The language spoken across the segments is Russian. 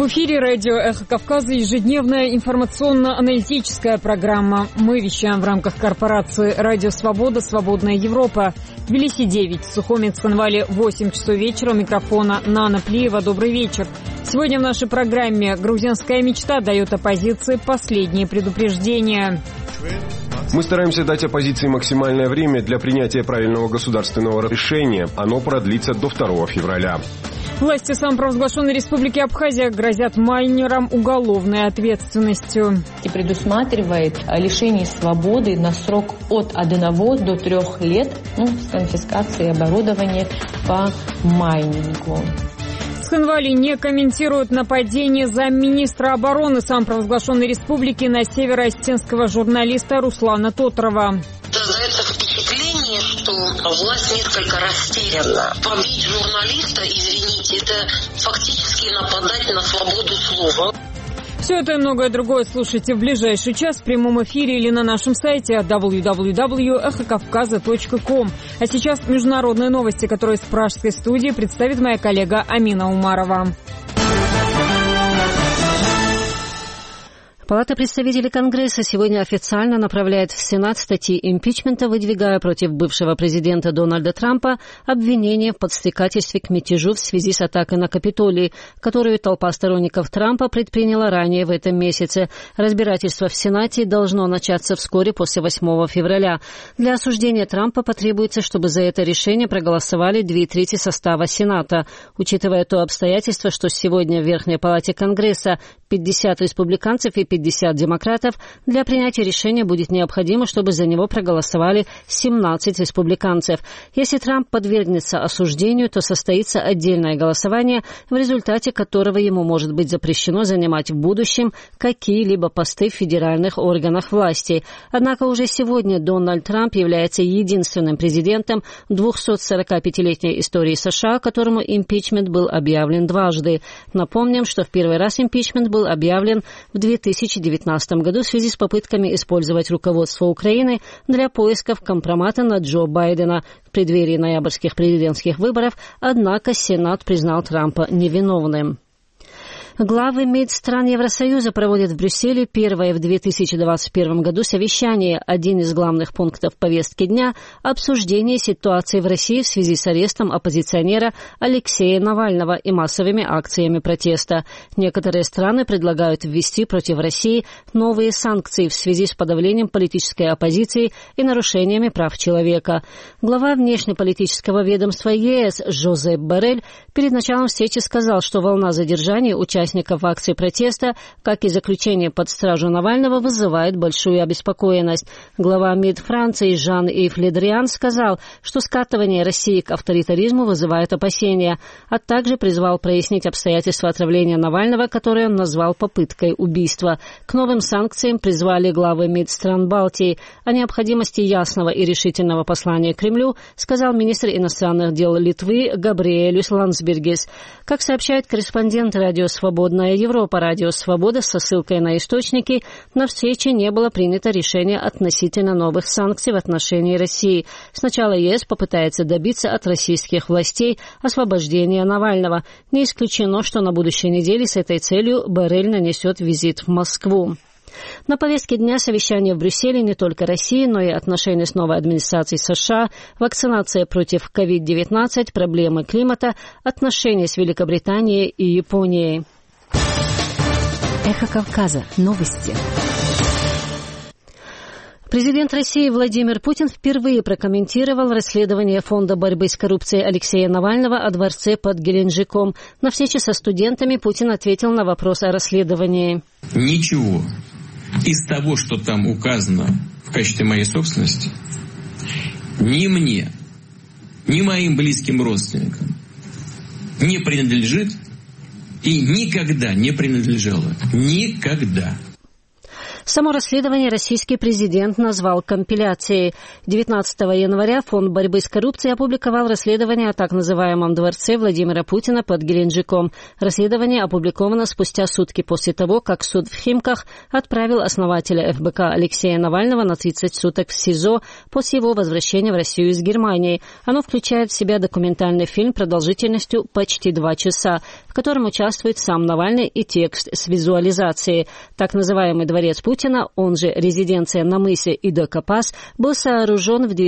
В эфире радио «Эхо Кавказа» ежедневная информационно-аналитическая программа. Мы вещаем в рамках корпорации «Радио Свобода. Свободная Европа». Тбилиси 9, Сухуми, Цхинвале 8 часов вечера. У микрофона Нана Плиева. Добрый вечер. Сегодня в нашей программе грузинская мечта дает оппозиции последние предупреждения. Мы стараемся дать оппозиции максимальное время для принятия правильного государственного решения. Оно продлится до 2 февраля. Власти самопровозглашенной Республики Абхазия грозят майнерам уголовной ответственностью. И предусматривает лишение свободы на срок от 1 до 3 лет с конфискацией оборудования по майнингу. В Цхинвале не комментируют нападение замминистра обороны самопровозглашенной республики на северо-осетинского журналиста Руслана Тоторова. Создается впечатление, что власть несколько растеряна. Побить журналиста, извините, это фактически нападать на свободу слова. Все это и многое другое слушайте в ближайший час в прямом эфире или на нашем сайте www.эхокавказа.ком. А сейчас международные новости, которые с пражской студии представит моя коллега Амина Умарова. Палата представителей Конгресса сегодня официально направляет в Сенат статьи импичмента, выдвигая против бывшего президента Дональда Трампа обвинения в подстрекательстве к мятежу в связи с атакой на Капитолий, которую толпа сторонников Трампа предприняла ранее в этом месяце. Разбирательство в Сенате должно начаться вскоре после 8 февраля. Для осуждения Трампа потребуется, чтобы за это решение проголосовали 2/3 состава Сената. Учитывая то обстоятельство, что сегодня в Верхней Палате Конгресса 50 республиканцев и 50 демократов, для принятия решения будет необходимо, чтобы за него проголосовали 17 республиканцев. Если Трамп подвергнется осуждению, то состоится отдельное голосование, в результате которого ему может быть запрещено занимать в будущем какие-либо посты в федеральных органах власти. Однако уже сегодня Дональд Трамп является единственным президентом в 245-летней истории США, которому импичмент был объявлен дважды. Напомним, что в первый раз импичмент был объявлен в 2019 году в связи с попытками использовать руководство Украины для поисков компромата на Джо Байдена в преддверии ноябрьских президентских выборов, однако Сенат признал Трампа невиновным. Главы МИД стран Евросоюза проводят в Брюсселе первое в 2021 году совещание. Один из главных пунктов повестки дня – обсуждение ситуации в России в связи с арестом оппозиционера Алексея Навального и массовыми акциями протеста. Некоторые страны предлагают ввести против России новые санкции в связи с подавлением политической оппозиции и нарушениями прав человека. Глава внешнеполитического ведомства ЕС Жозеп Боррель перед началом встречи сказал, что волна задержаний участников акций протеста, как и заключение под стражу Навального, вызывает большую обеспокоенность. Глава МИД Франции Жан-Ив Ле Дриан сказал, что скатывание России к авторитаризму вызывает опасения, а также призвал прояснить обстоятельства отравления Навального, которое он назвал попыткой убийства. К новым санкциям призвали главы МИД стран Балтии. О необходимости ясного и решительного послания Кремлю сказал министр иностранных дел Литвы Габриэлюс Ландсбергис. Как сообщает корреспондент радио «Свободная Европа», радио «Свобода» со ссылкой на источники, на встрече не было принято решение относительно новых санкций в отношении России. Сначала ЕС попытается добиться от российских властей освобождения Навального. Не исключено, что на будущей неделе с этой целью Боррель нанесет визит в Москву. На повестке дня совещания в Брюсселе не только России, но и отношения с новой администрацией США, вакцинация против COVID-19, проблемы климата, отношения с Великобританией и Японией. Эхо Кавказа. Новости. Президент России Владимир Путин впервые прокомментировал расследование Фонда борьбы с коррупцией Алексея Навального о дворце под Геленджиком. На встрече со студентами Путин ответил на вопрос о расследовании. Ничего из того, что там указано в качестве моей собственности, ни мне, ни моим близким родственникам не принадлежит и никогда не принадлежало. Никогда. Само расследование российский президент назвал компиляцией. 19 января Фонд борьбы с коррупцией опубликовал расследование о так называемом дворце Владимира Путина под Геленджиком. Расследование опубликовано спустя сутки после того, как суд в Химках отправил основателя ФБК Алексея Навального на 30 суток в СИЗО после его возвращения в Россию из Германии. Оно включает в себя документальный фильм продолжительностью почти 2 часа. в котором участвует сам Навальный и текст с визуализацией. Так называемый дворец Путина, он же резиденция на мысе Идо-Капаз, был сооружен в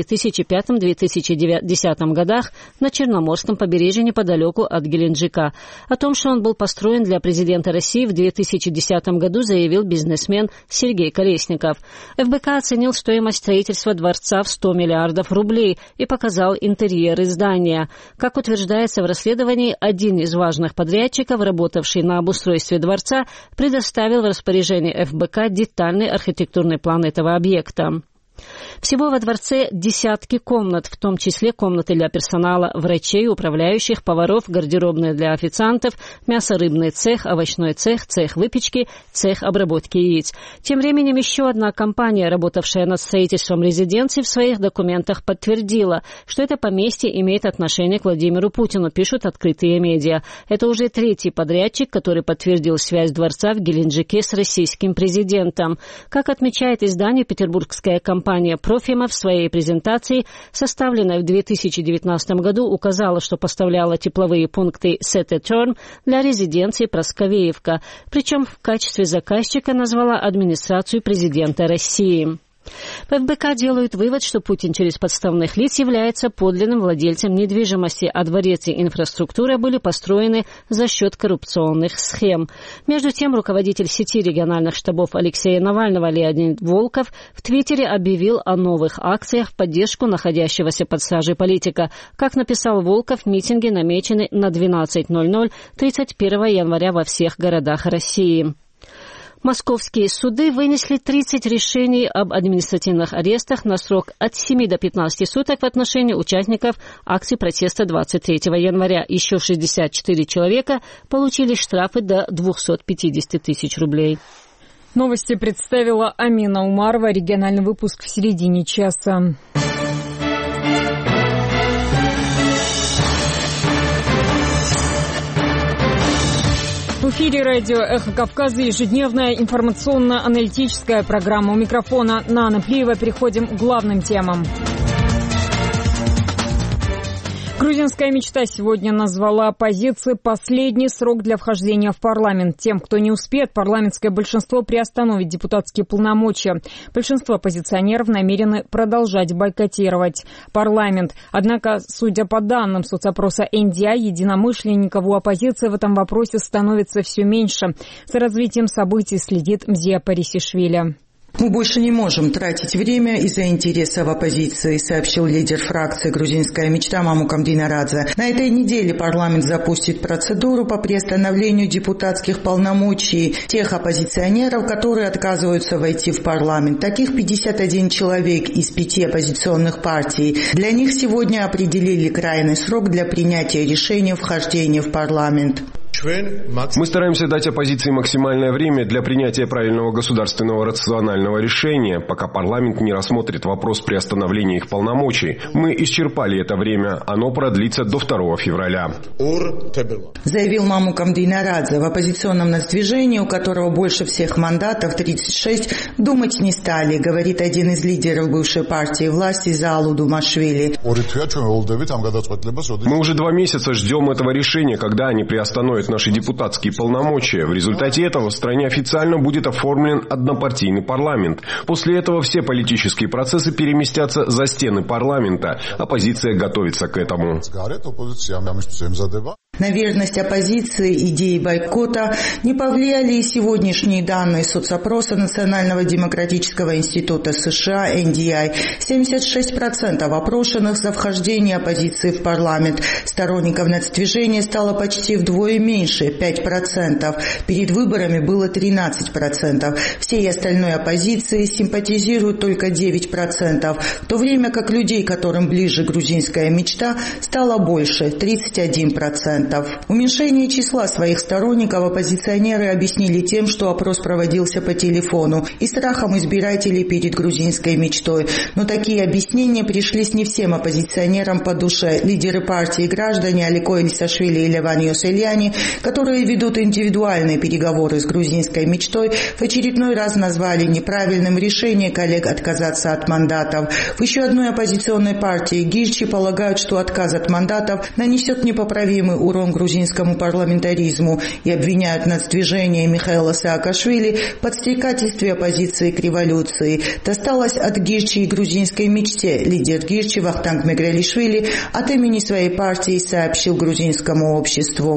2005-2010 годах на Черноморском побережье неподалеку от Геленджика. О том, что он был построен для президента России, в 2010 году заявил бизнесмен Сергей Колесников. ФБК оценил стоимость строительства дворца в 100 миллиардов рублей и показал интерьеры здания. Как утверждается в расследовании, один из важных подрядчиков, работавший на обустройстве дворца, предоставил в распоряжение ФБК детальный архитектурный план этого объекта. Всего во дворце десятки комнат, в том числе комнаты для персонала, врачей, управляющих, поваров, гардеробные для официантов, мясо-рыбный цех, овощной цех, цех выпечки, цех обработки яиц. Тем временем еще одна компания, работавшая над строительством резиденции, в своих документах подтвердила, что это поместье имеет отношение к Владимиру Путину, пишут открытые медиа. Это уже третий подрядчик, который подтвердил связь дворца в Геленджике с российским президентом. Как отмечает издание «Петербургская компания», Профима в своей презентации, составленной в 2019 году, указала, что поставляла тепловые пункты Сететерн для резиденции Просковеевка, причем в качестве заказчика назвала администрацию президента России. В ФБК делают вывод, что Путин через подставных лиц является подлинным владельцем недвижимости, а дворец и инфраструктура были построены за счет коррупционных схем. Между тем, руководитель сети региональных штабов Алексея Навального Леонид Волков в Твиттере объявил о новых акциях в поддержку находящегося под стражей политика. Как написал Волков, митинги намечены на 12:00 31 января во всех городах России. Московские суды вынесли 30 решений об административных арестах на срок от 7 до 15 суток в отношении участников акций протеста 23 января. Еще 64 человека получили штрафы до 250 тысяч рублей. Новости представила Амина Умарова. Региональный выпуск в середине часа. В эфире радио «Эхо Кавказа» ежедневная информационно-аналитическая программа. У микрофона Нана Плиева. Переходим к главным темам. Грузинская мечта сегодня назвала оппозиции последний срок для вхождения в парламент. Тем, кто не успеет, парламентское большинство приостановит депутатские полномочия. Большинство оппозиционеров намерены продолжать бойкотировать парламент. Однако, судя по данным соцопроса NDI, единомышленников у оппозиции в этом вопросе становится все меньше. За развитием событий следит Мзия Парисишвили. Мы больше не можем тратить время из-за интересов оппозиции, сообщил лидер фракции «Грузинская мечта» Мамукам Динарадзе. На этой неделе парламент запустит процедуру по приостановлению депутатских полномочий тех оппозиционеров, которые отказываются войти в парламент. Таких 51 человек из 5 оппозиционных партий. Для них сегодня определили крайний срок для принятия решения о вхождении в парламент. Мы стараемся дать оппозиции максимальное время для принятия правильного государственного рационального решения, пока парламент не рассмотрит вопрос приостановления их полномочий. Мы исчерпали это время, оно продлится до 2 февраля. Заявил Мамукам Динарадзе. В оппозиционном нацдвижении, у которого больше всех мандатов, 36, думать не стали, говорит один из лидеров бывшей партии власти Заалу Думашвили. Мы уже 2 месяца ждем этого решения, когда они приостановят наши депутатские полномочия. В результате этого в стране официально будет оформлен однопартийный парламент. После этого все политические процессы переместятся за стены парламента. Оппозиция готовится к этому. На верность оппозиции идеи бойкота не повлияли и сегодняшние данные соцопроса Национального демократического института США NDI. 76% опрошенных за вхождение оппозиции в парламент. Сторонников нацдвижения стало почти вдвое меньше, 5%. Перед выборами было 13%. Всей остальной оппозиции симпатизируют только 9%, в то время как людей, которым ближе грузинская мечта, стало больше, 31%. Уменьшение числа своих сторонников оппозиционеры объяснили тем, что опрос проводился по телефону и страхом избирателей перед грузинской мечтой. Но такие объяснения пришлись не всем оппозиционерам по душе. Лидеры партии и граждане Алико Элисашвили и Леван Йосельяни, которые ведут индивидуальные переговоры с грузинской мечтой, в очередной раз назвали неправильным решение коллег отказаться от мандатов. В еще одной оппозиционной партии Гирчи полагают, что отказ от мандатов нанесет непоправимый урон урон грузинскому парламентаризму и обвиняют нацдвижение Михаила Саакашвили в подстрекательстве оппозиции к революции. Досталось от Гирчи и грузинской мечте. Лидер Гирчи Вахтанг Мегрелишвили от имени своей партии сообщил грузинскому обществу.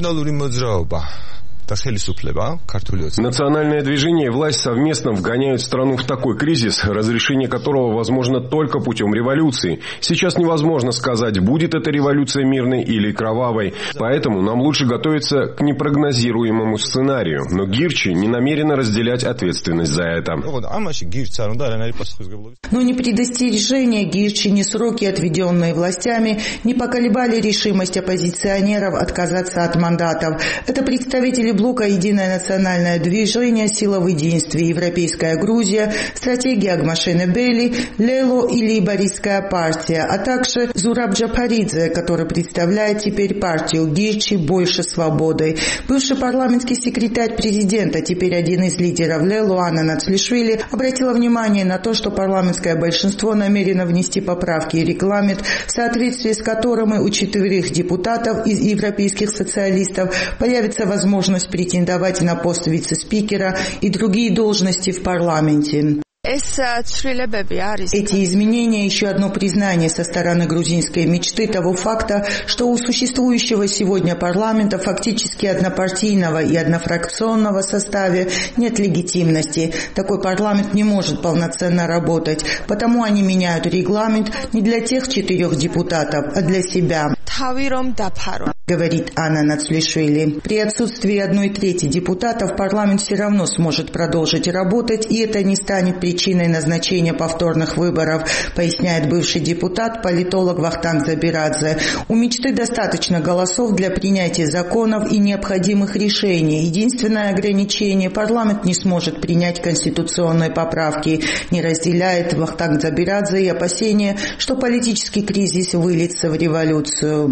Национальное движение и власть совместно вгоняют страну в такой кризис, разрешение которого возможно только путем революции. Сейчас невозможно сказать, будет эта революция мирной или кровавой. Поэтому нам лучше готовиться к непрогнозируемому сценарию. Но Гирчи не намерена разделять ответственность за это. Но ни предостережения Гирчи, ни сроки, отведенные властями, не поколебали решимость оппозиционеров отказаться от мандатов. Это представители блока «Единое национальное движение», «Сила в единстве», «Европейская Грузия», «Стратегия Агмашене Бели», «Лело» и «Лейбористская партия», а также Зураб Джапаридзе, который представляет теперь партию Гирчи «Больше свободы». Бывший парламентский секретарь президента, теперь один из лидеров Лело, Анна Нацлишвили, обратила внимание на то, что парламентское большинство намерено внести поправки и регламент, в соответствии с которыми у 4 депутатов из европейских социалистов появится возможность претендовать на пост вице-спикера и другие должности в парламенте. Эти изменения – еще одно признание со стороны грузинской мечты того факта, что у существующего сегодня парламента фактически однопартийного и однофракционного составе нет легитимности. Такой парламент не может полноценно работать, потому они меняют регламент не для тех 4 депутатов, а для себя, говорит Анна Нацлишвили. При отсутствии 1/3 депутатов парламент все равно сможет продолжить работать, и это не станет причиной назначения повторных выборов, поясняет бывший депутат, политолог Вахтанг Забирадзе. У мечты достаточно голосов для принятия законов и необходимых решений. Единственное ограничение – парламент не сможет принять конституционные поправки. Не разделяет Вахтанг Забирадзе и опасения, что политический кризис выльется в революцию.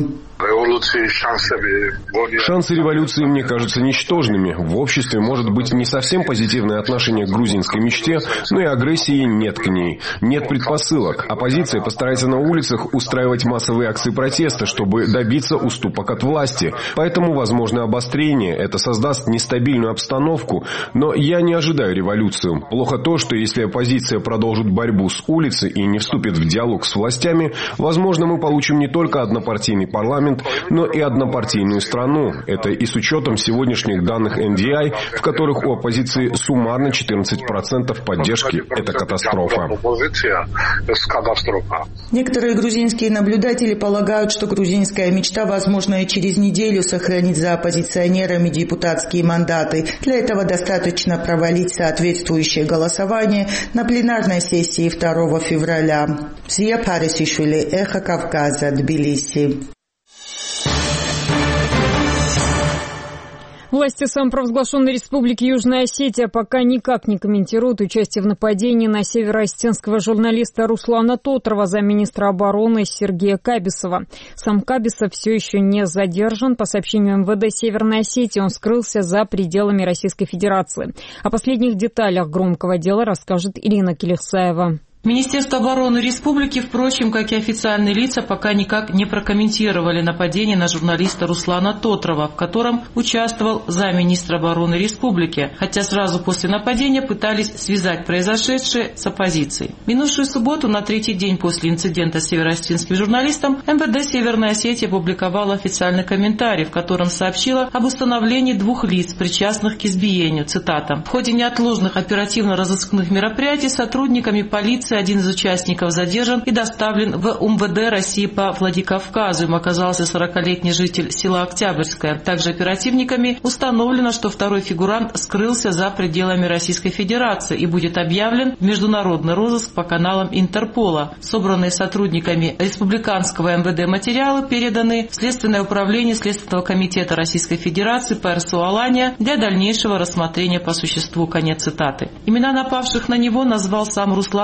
Шансы революции мне кажутся ничтожными. В обществе может быть не совсем позитивное отношение к грузинской мечте, но и агрессии нет к ней. Нет предпосылок. Оппозиция постарается на улицах устраивать массовые акции протеста, чтобы добиться уступок от власти. Поэтому возможно обострение. Это создаст нестабильную обстановку. Но я не ожидаю революцию. Плохо то, что если оппозиция продолжит борьбу с улицы и не вступит в диалог с властями, возможно, мы получим не только однопартийный парламент, но и однопартийную страну. Это и с учетом сегодняшних данных NDI, в которых у оппозиции суммарно 14% поддержки. Это катастрофа. Некоторые грузинские наблюдатели полагают, что грузинская мечта, возможно, и через неделю сохранит за оппозиционерами депутатские мандаты. Для этого достаточно провалить соответствующее голосование на пленарной сессии 2 февраля. Зия Парисишвили, Эхо Кавказа, Тбилиси. Власти самопровозглашенной республики Южная Осетия пока никак не комментируют участие в нападении на североосетинского журналиста Руслана Тотрова, замминистра обороны Сергея Кабисова. Сам Кабисов все еще не задержан. По сообщению МВД Северной Осетии, он скрылся за пределами Российской Федерации. О последних деталях громкого дела расскажет Ирина Келихсаева. Министерство обороны республики, впрочем, как и официальные лица, пока никак не прокомментировали нападение на журналиста Руслана Тотрова, в котором участвовал замминистра обороны республики, хотя сразу после нападения пытались связать произошедшее с оппозицией. Минувшую субботу, на 3-й день после инцидента с североосетинским журналистом, МВД Северной Осетии опубликовала официальный комментарий, в котором сообщила об установлении 2 лиц, причастных к избиению. Цитата. В ходе неотложных оперативно-розыскных мероприятий сотрудниками полиции один из участников задержан и доставлен в УМВД России по Владикавказу. Им оказался 40-летний житель села Октябрьское. Также оперативниками установлено, что второй фигурант скрылся за пределами Российской Федерации и будет объявлен в международный розыск по каналам Интерпола. Собранные сотрудниками республиканского МВД материалы переданы в Следственное управление Следственного комитета Российской Федерации по РСО Алания для дальнейшего рассмотрения по существу. Конец цитаты. Имена напавших на него назвал сам Руслан Тотров.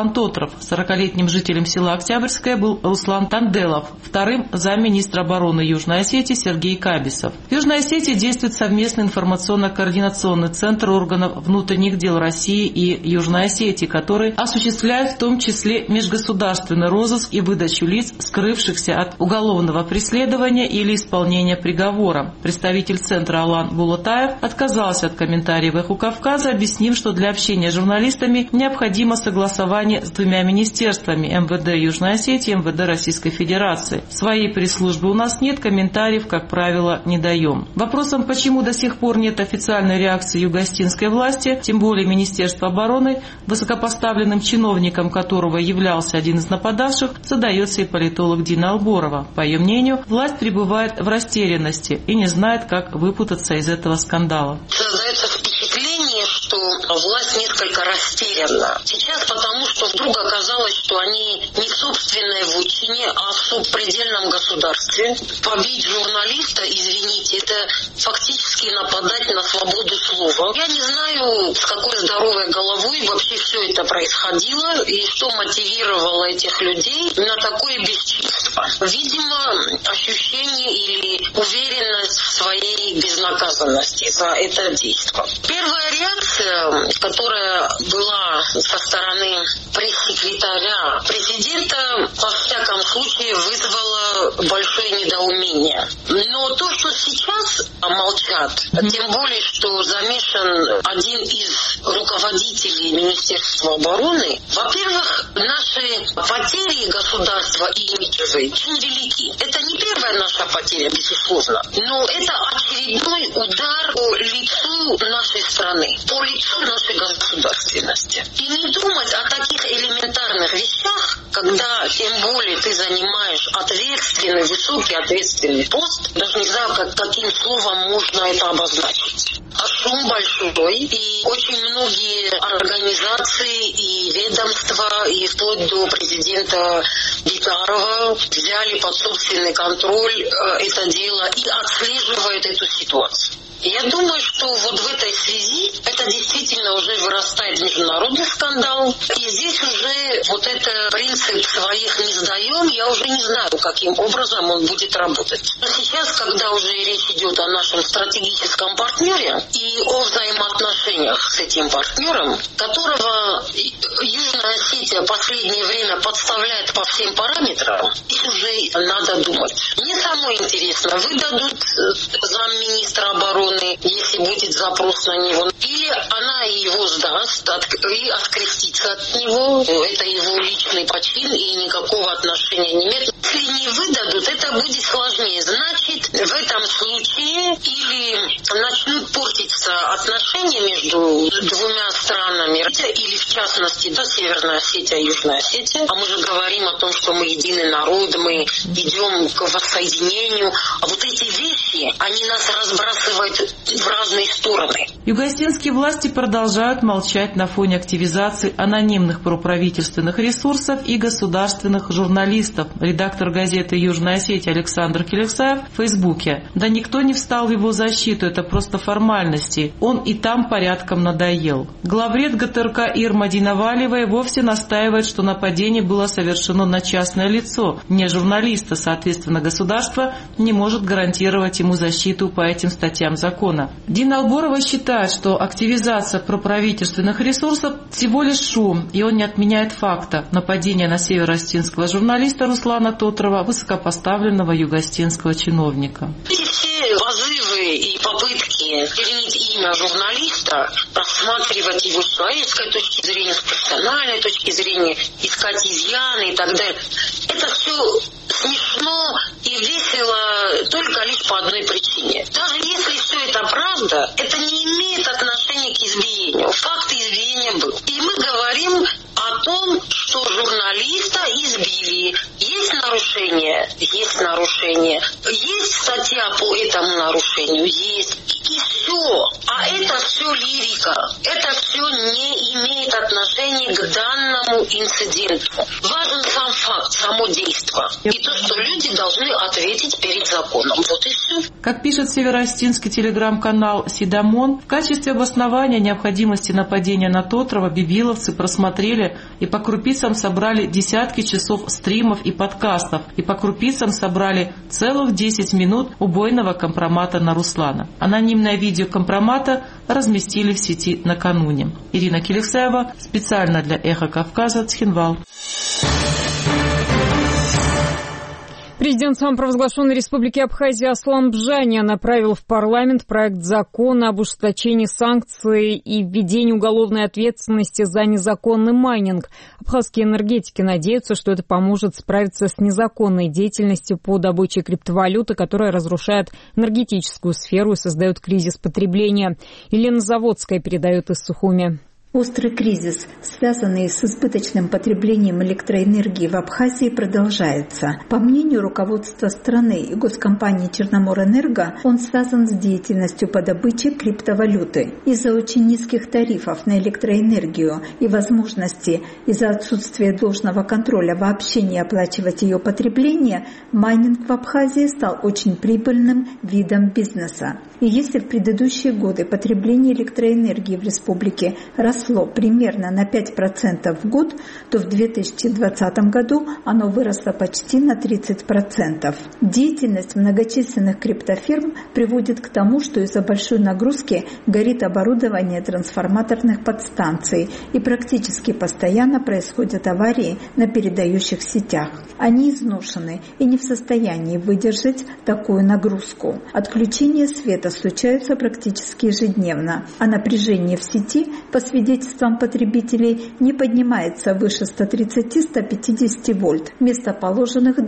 остров. 40-летним жителем села Октябрьское был Руслан Танделов, вторым замминистра обороны Южной Осетии Сергей Кабисов. В Южной Осетии действует совместный информационно-координационный центр органов внутренних дел России и Южной Осетии, который осуществляет в том числе межгосударственный розыск и выдачу лиц, скрывшихся от уголовного преследования или исполнения приговора. Представитель центра Алан Булатаев отказался от комментариев «Эхо Кавказа», объяснив, что для общения с журналистами необходимо согласование с двумя министерствами – МВД Южной Осетии и МВД Российской Федерации. Своей пресс-службы у нас нет, комментариев, как правило, не даем. Вопросом, почему до сих пор нет официальной реакции югостинской власти, тем более Министерства обороны, высокопоставленным чиновником которого являлся один из нападавших, задается и политолог Дина Алборова. По ее мнению, власть пребывает в растерянности и не знает, как выпутаться из этого скандала. Создается впечатление, что власть несколько растеряна. Сейчас потому, что вдруг оказалось, что они не в собственной вотчине, а в субпредельном государстве. Побить журналиста, извините, это фактически нападать на свободу слова. Я не знаю, с какой здоровой головой вообще все это происходило и что мотивировало этих людей на такое бесчинство. Видимо, ощущение или уверенность в своей безнаказанности за это действие. Первая реакция, которая была со стороны пресс-секретаря президента, во всяком случае вызвала большое недоумение. Но то, что сейчас молчат, тем более, что замешан один из руководителей Министерства обороны, во-первых, наши потери государства и имиджевые очень велики. Это не первая наша потеря, безусловно, но это очередной удар по лицу нашей страны, по лицу нашей государственности. И не думать о таких элементарных вещах, когда тем более ты занимаешь ответственный, высокий ответственный пост, даже не знаю, каким словом можно это обозначить. А шум большой, и очень многие организации и ведомства, и вплоть до президента Бикарова взяли под собственный контроль это дело и отслеживают эту ситуацию. Я думаю, что вот в этой связи это действительно уже вырастает в международный скандал. И здесь уже вот этот принцип «своих не сдаем», я уже не знаю, каким образом он будет работать. Но сейчас, когда уже речь идет о нашем стратегическом партнере и о взаимоотношениях с этим партнером, которого Южная Осетия в последнее время подставляет по всем параметрам, здесь уже надо думать. Мне самое интересно, выдадут замминистра обороны, если будет запрос на него, или она его сдаст и открестится от него, это его личный почин и никакого отношения не имеет. Если не выдадут, это будет сложнее. Значит, в этом случае или начнут портиться отношения между двумя странами, или в частности, да, Северная Осетия и Южная Осетия, а мы же говорим о том, что мы единый народ, мы идем к воссоединению, а вот эти вещи, они нас разбрасывают в разные стороны. Югостинские власти продолжают молчать на фоне активизации анонимных проправительственных ресурсов и государственных журналистов. Редактор газеты «Южная Осетия» Александр Келексаев в Фейсбуке. Да никто не встал в его защиту, это просто формальности. Он и там порядком надоел. Главред ГТРК Ирма Динавалева вовсе настаивает, что нападение было совершено на частное лицо, не журналиста. Соответственно, государство не может гарантировать ему защиту по этим статьям закона. Дина Алборова считает, что активизация проправительственных ресурсов всего лишь шум, и он не отменяет факта нападения на северо-остинского журналиста Руслана Тотрова, высокопоставленного югостинского чиновника. Все позывы и попытки переменить имя журналиста, рассматривать его с человеческой точки зрения, с профессиональной точки зрения, искать изъяны и так далее, это все смешно и весело только лишь по одной причине. Даже если все это правда, это не имеет отношения к избиению. Факт избиения был. И мы говорим о том, что журналиста избили. избили. Есть нарушение? Есть нарушение. Есть статья по этому нарушению? Есть. И все. А это все лирика. Это все не имеет отношения к данному инциденту. Важен сам факт, само действие. И то, что люди должны ответить перед законом. Вот и все. Как пишет североостинский телеграм-канал «Сидамон», в качестве обоснования необходимости нападения на Тотрова бибиловцы просмотрели и по крупицам собрали десятки часов стримов и подкастов, и по крупицам собрали целых 10 минут убойного компромата на Руслана. Анонимное видео компромата разместили в сети накануне. Ирина Келексаева, специально для «Эхо Кавказа», Цхинвал. Президент самопровозглашенной Республики Абхазия Аслан Бжаня направил в парламент проект закона об ужесточении санкций и введении уголовной ответственности за незаконный майнинг. Абхазские энергетики надеются, что это поможет справиться с незаконной деятельностью по добыче криптовалюты, которая разрушает энергетическую сферу и создает кризис потребления. Елена Заводская передает из Сухуми. Острый кризис, связанный с избыточным потреблением электроэнергии в Абхазии, продолжается. По мнению руководства страны и госкомпании «Черноморэнерго», он связан с деятельностью по добыче криптовалюты. Из-за очень низких тарифов на электроэнергию и возможности из-за отсутствия должного контроля вообще не оплачивать ее потребление, майнинг в Абхазии стал очень прибыльным видом бизнеса. И если в предыдущие годы потребление электроэнергии в республике росло примерно на 5% в год, то в 2020 году оно выросло почти на 30%. Деятельность многочисленных криптофирм приводит к тому, что из-за большой нагрузки горит оборудование трансформаторных подстанций, и практически постоянно происходят аварии на передающих сетях. Они изношены и не в состоянии выдержать такую нагрузку. Отключение света случаются практически ежедневно, а напряжение в сети, по свидетельствам потребителей, не поднимается выше 130-150 вольт вместо положенных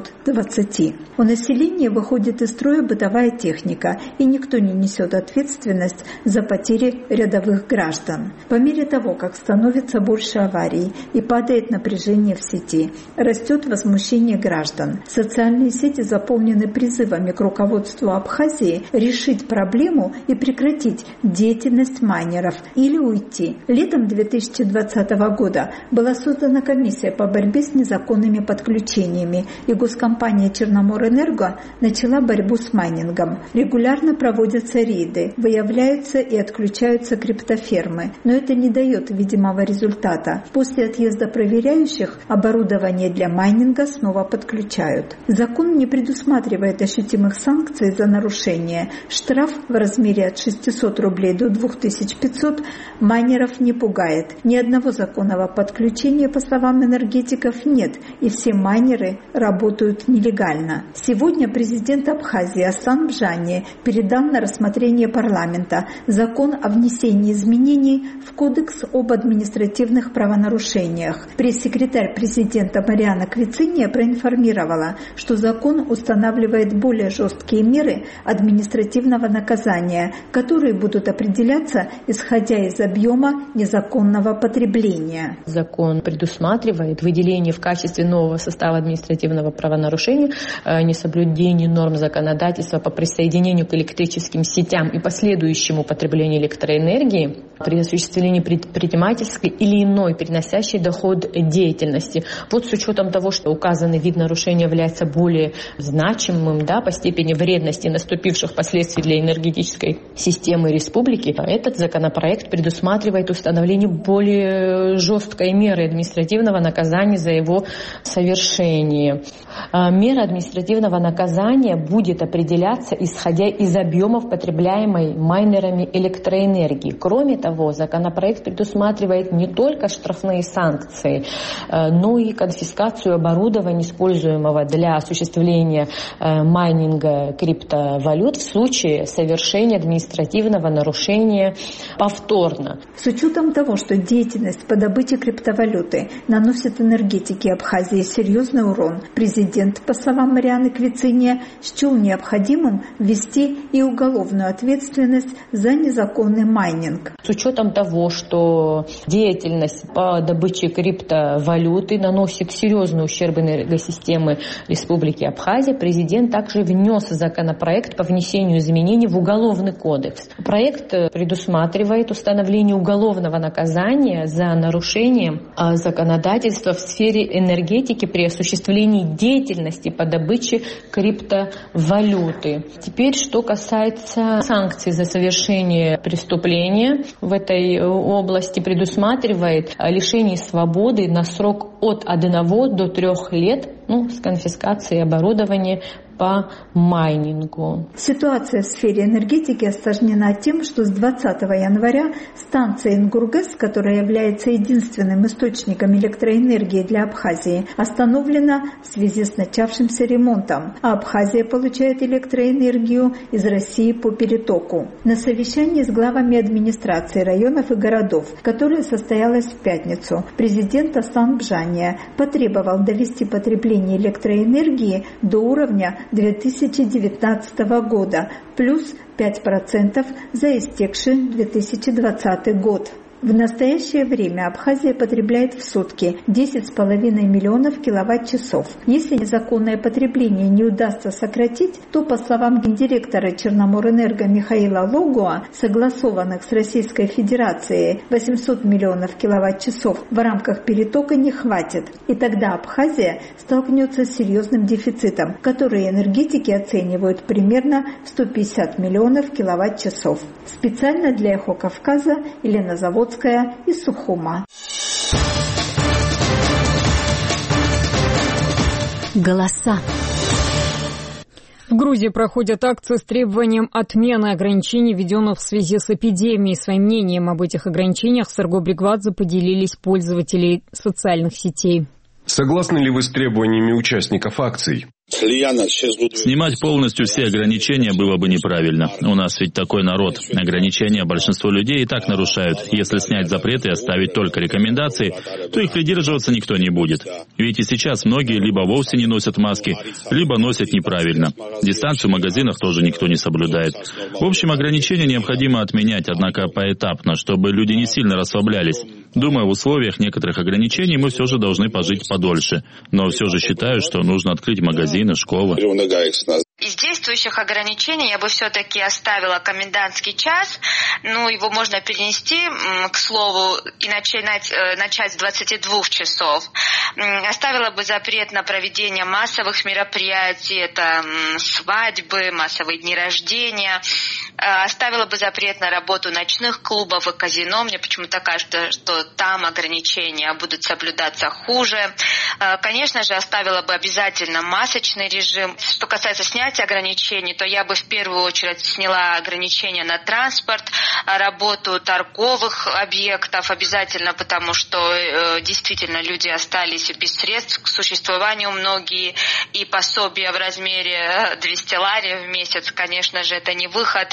220. У населения выходит из строя бытовая техника, и никто не несет ответственность за потери рядовых граждан. По мере того, как становится больше аварий и падает напряжение в сети, растет возмущение граждан. Социальные сети заполнены призывами к руководству Абхазии решить проблему и прекратить деятельность майнеров или уйти. Летом 2020 года была создана комиссия по борьбе с незаконными подключениями, и госкомпания «Черноморэнерго» начала борьбу с майнингом. Регулярно проводятся рейды, выявляются и отключаются криптофермы, но это не дает видимого результата. После отъезда проверяющих оборудование для майнинга снова подключают. Закон не предусматривает ощутимых санкций за нарушение. Штраф в размере от 600 рублей до 2500 майнеров не пугает. Ни одного законного подключения, по словам энергетиков, нет, и все майнеры работают нелегально. Сегодня президент Абхазии Аслан Бжаня передал на рассмотрение парламента закон о внесении изменений в Кодекс об административных правонарушениях. Пресс-секретарь президента Мариана Квициния проинформировала, что закон устанавливает более жесткие меры административного наказания, которые будут определяться, исходя из объема незаконного потребления. Закон предусматривает выделение в качестве нового состава административного правонарушения несоблюдение норм законодательства по присоединению к электрическим сетям и последующему потреблению электроэнергии при осуществлении предпринимательской или иной приносящей доход деятельности. Вот с учетом того, что указанный вид нарушения является более значимым, по степени вредности наступивших последствий для энергетической системы республики, этот законопроект предусматривает установление более жесткой меры административного наказания за его совершение. Мера административного наказания будет определяться, исходя из объемов потребляемой майнерами электроэнергии. Кроме того, законопроект предусматривает не только штрафные санкции, но и конфискацию оборудования, используемого для осуществления майнинга криптовалют в случае совершения административного нарушения повторно. С учетом того, что деятельность по добыче криптовалюты наносит энергетике Абхазии серьезный урон, президент, по словам Марианы Квициния, счел необходимым ввести и уголовную ответственность за незаконный майнинг. С учетом того, что деятельность по добыче криптовалюты наносит серьезный ущерб энергосистемы Республики Абхазия, президент также внес законопроект по внесению изменений в Уголовный кодекс. Проект предусматривает установление уголовного наказания за нарушение законодательства в сфере энергетики при осуществлении деятельности по добыче криптовалюты. Теперь, что касается санкций за совершение преступления в этой области, предусматривает лишение свободы на срок от 1 до 3 лет, с конфискацией оборудования по майнингу. Ситуация в сфере энергетики осложнена тем, что с 20 января станция Ингургэс, которая является единственным источником электроэнергии для Абхазии, остановлена в связи с начавшимся ремонтом, а Абхазия получает электроэнергию из России по перетоку. На совещании с главами администрации районов и городов, которое состоялось в пятницу, президент Аслан Бжания потребовал довести потребление электроэнергии до уровня 2019 года, плюс 5% за истекший 2020 год. В настоящее время Абхазия потребляет в сутки 10,5 миллионов киловатт-часов. Если незаконное потребление не удастся сократить, то, по словам гендиректора Черноморэнерго Михаила Логуа, согласованных с Российской Федерацией 800 миллионов киловатт-часов в рамках перетока не хватит. И тогда Абхазия столкнется с серьезным дефицитом, который энергетики оценивают примерно в 150 миллионов киловатт-часов. Специально для «Эхо Кавказа» Елена Заводская из Сухума. Голоса. В Грузии проходят акции с требованием отмены ограничений, введенных в связи с эпидемией. Своим мнением об этих ограничениях с Эрго Бригвадзе поделились пользователи социальных сетей. Согласны ли вы с требованиями участников акций? Снимать полностью все ограничения было бы неправильно. У нас ведь такой народ. Ограничения большинство людей и так нарушают. Если снять запреты и оставить только рекомендации, то их придерживаться никто не будет. Ведь и сейчас многие либо вовсе не носят маски, либо носят неправильно. Дистанцию в магазинах тоже никто не соблюдает. В общем, ограничения необходимо отменять, однако поэтапно, чтобы люди не сильно расслаблялись. Думаю, в условиях некоторых ограничений мы все же должны пожить подольше. Но все же считаю, что нужно открыть магазины, школы. Из действующих ограничений я бы все-таки оставила комендантский час. Его можно перенести, к слову, и начать с 22 часов. Оставила бы запрет на проведение массовых мероприятий, это свадьбы, массовые дни рождения. Оставила бы запрет на работу ночных клубов и казино. Мне почему-то кажется, что там ограничения будут соблюдаться хуже. Конечно же, оставила бы обязательно масочный режим. Что касается снятия ограничений, то я бы в первую очередь сняла ограничения на транспорт, работу торговых объектов обязательно, потому что действительно люди остались без средств к существованию многие, и пособие в размере 200 лари в месяц, конечно же, это не выход.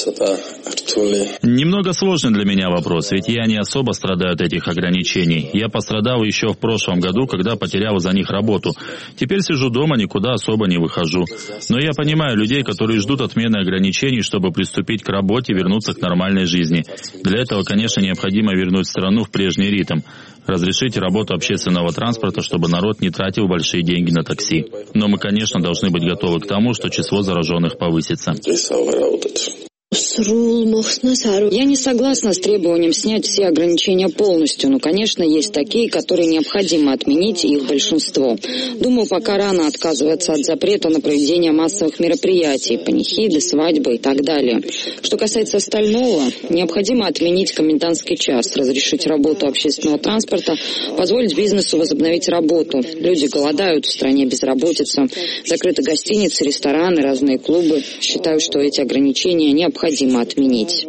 Немного сложный для меня вопрос, ведь я не особо страдаю от этих ограничений. Я пострадал еще в прошлом году, когда потерял за них работу. Теперь сижу дома, никуда особо не выхожу. Но я понимаю людей, которые ждут отмены ограничений, чтобы приступить к работе и вернуться к нормальной жизни. Для этого, конечно, необходимо вернуть страну в прежний ритм. Разрешить работу общественного транспорта, чтобы народ не тратил большие деньги на такси. Но мы, конечно, должны быть готовы к тому, что число зараженных повысится. Я не согласна с требованием снять все ограничения полностью, но, конечно, есть такие, которые необходимо отменить, и их большинство. Думаю, пока рано отказываться от запрета на проведение массовых мероприятий, панихиды, свадьбы и так далее. Что касается остального, необходимо отменить комендантский час, разрешить работу общественного транспорта, позволить бизнесу возобновить работу. Люди голодают, в стране безработица, закрыты гостиницы, рестораны, разные клубы. Считаю, что эти ограничения необходимо отменить.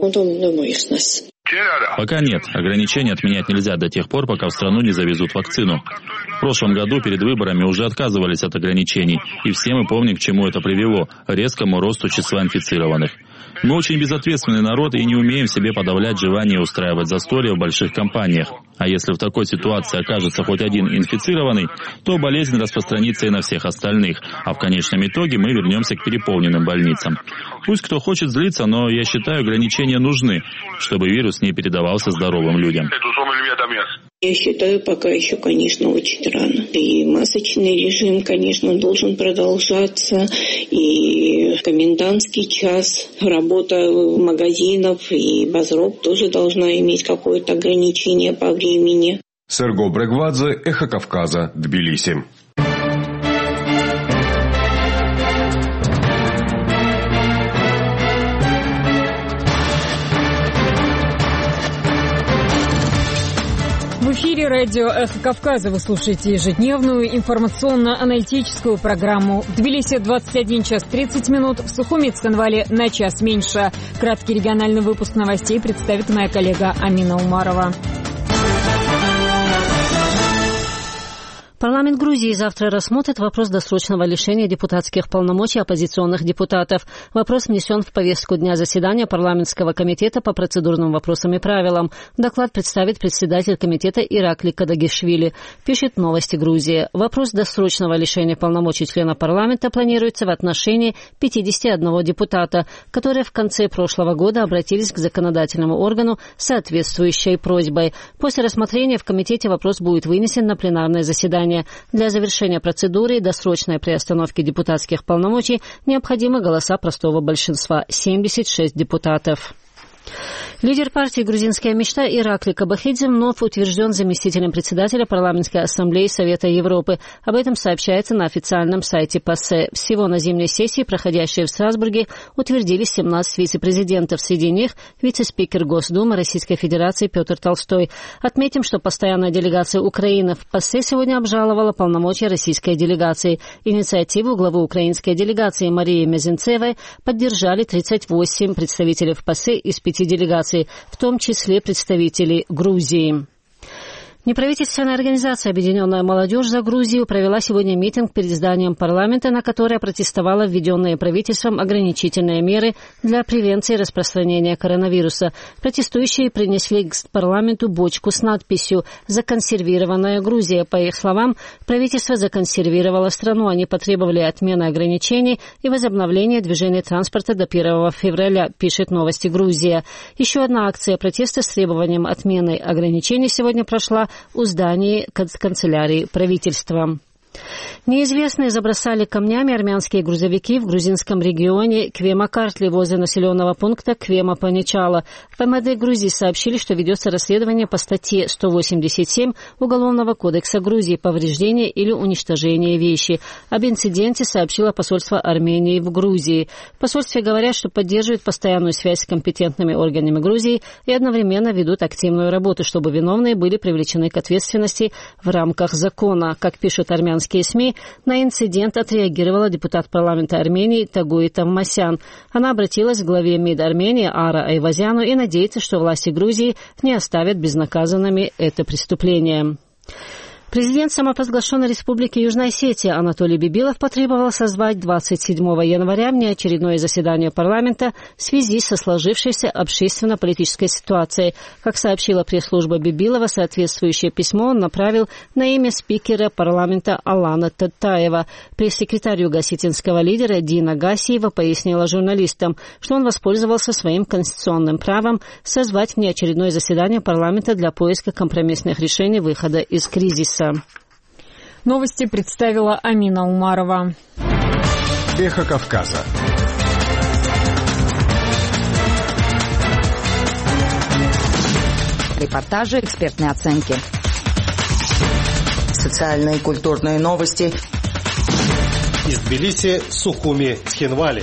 Пока нет. Ограничения отменять нельзя до тех пор, пока в страну не завезут вакцину. В прошлом году перед выборами уже отказывались от ограничений, и все мы помним, к чему это привело – резкому росту числа инфицированных. Мы очень безответственный народ и не умеем в себе подавлять желание устраивать застолья в больших компаниях. А если в такой ситуации окажется хоть один инфицированный, то болезнь распространится и на всех остальных, а в конечном итоге мы вернемся к переполненным больницам. Пусть кто хочет злиться, но я считаю, ограничения нужны, чтобы вирус не передавался здоровым людям. Я считаю, пока еще, конечно, очень рано. И масочный режим, конечно, должен продолжаться. И комендантский час, работа магазинов и базроб тоже должна иметь какое-то ограничение по времени. Серго Брегвадзе, Эхо Кавказа, Тбилиси. В эфире радио «Эхо Кавказа» вы слушаете ежедневную информационно-аналитическую программу. В Тбилиси 21 час 30 минут, в Сухуми и Цхинвале на час меньше. Краткий региональный выпуск новостей представит моя коллега Амина Умарова. Парламент Грузии завтра рассмотрит вопрос досрочного лишения депутатских полномочий оппозиционных депутатов. Вопрос внесен в повестку дня заседания парламентского комитета по процедурным вопросам и правилам. Доклад представит председатель комитета Иракли Кадагишвили. Пишет «Новости Грузии». Вопрос досрочного лишения полномочий члена парламента планируется в отношении 51 депутата, которые в конце прошлого года обратились к законодательному органу с соответствующей просьбой. После рассмотрения в комитете вопрос будет вынесен на пленарное заседание. Для завершения процедуры и досрочной приостановки депутатских полномочий необходимы голоса простого большинства – 76 депутатов. Лидер партии «Грузинская мечта» Иракли Кабахидзе вновь утвержден заместителем председателя парламентской ассамблеи Совета Европы. Об этом сообщается на официальном сайте ПАСЕ. Всего на зимней сессии, проходящей в Страсбурге, утвердились 17 вице-президентов. Среди них вице-спикер Госдумы Российской Федерации Петр Толстой. Отметим, что постоянная делегация Украины в ПАСЕ сегодня обжаловала полномочия российской делегации. Инициативу главы украинской делегации Марии Мезенцевой поддержали 38 представителей в ПАСЕ из 5 делегаций, в том числе представителей Грузии. Неправительственная организация «Объединенная молодежь за Грузию» провела сегодня митинг перед зданием парламента, на которое протестовала введенные правительством ограничительные меры для превенции распространения коронавируса. Протестующие принесли к парламенту бочку с надписью «Законсервированная Грузия». По их словам, правительство законсервировало страну. Они потребовали отмены ограничений и возобновления движения транспорта до 1 февраля, пишет «Новости Грузия». Еще одна акция протеста с требованием отмены ограничений сегодня прошла у здания канцелярии правительства. Неизвестные забросали камнями армянские грузовики в грузинском регионе Квема-Картли возле населенного пункта Квема-Паничала. В МВД Грузии сообщили, что ведется расследование по статье 187 Уголовного кодекса Грузии «Повреждение или уничтожение вещи». Об инциденте сообщило посольство Армении в Грузии. В посольстве говорят, что поддерживают постоянную связь с компетентными органами Грузии и одновременно ведут активную работу, чтобы виновные были привлечены к ответственности в рамках закона. Как пишут армянские СМИ, на инцидент отреагировала депутат парламента Армении Тагуи Тавмасян. Она обратилась к главе МИД Армении Ара Айвазяну и надеется, что власти Грузии не оставят безнаказанными это преступление. Президент самопровозглашенной республики Южная Осетия Анатолий Бибилов потребовал созвать 27 января внеочередное заседание парламента в связи со сложившейся общественно-политической ситуацией. Как сообщила пресс-служба Бибилова, соответствующее письмо он направил на имя спикера парламента Алана Таттаева. Пресс-секретарь юго-осетинского лидера Дина Гасиева пояснила журналистам, что он воспользовался своим конституционным правом созвать внеочередное заседание парламента для поиска компромиссных решений выхода из кризиса. Новости представила Амина Умарова. Эхо Кавказа. Репортажи, экспертные оценки. Социальные и культурные новости. Из Тбилиси, Сухуми, Цхинвали.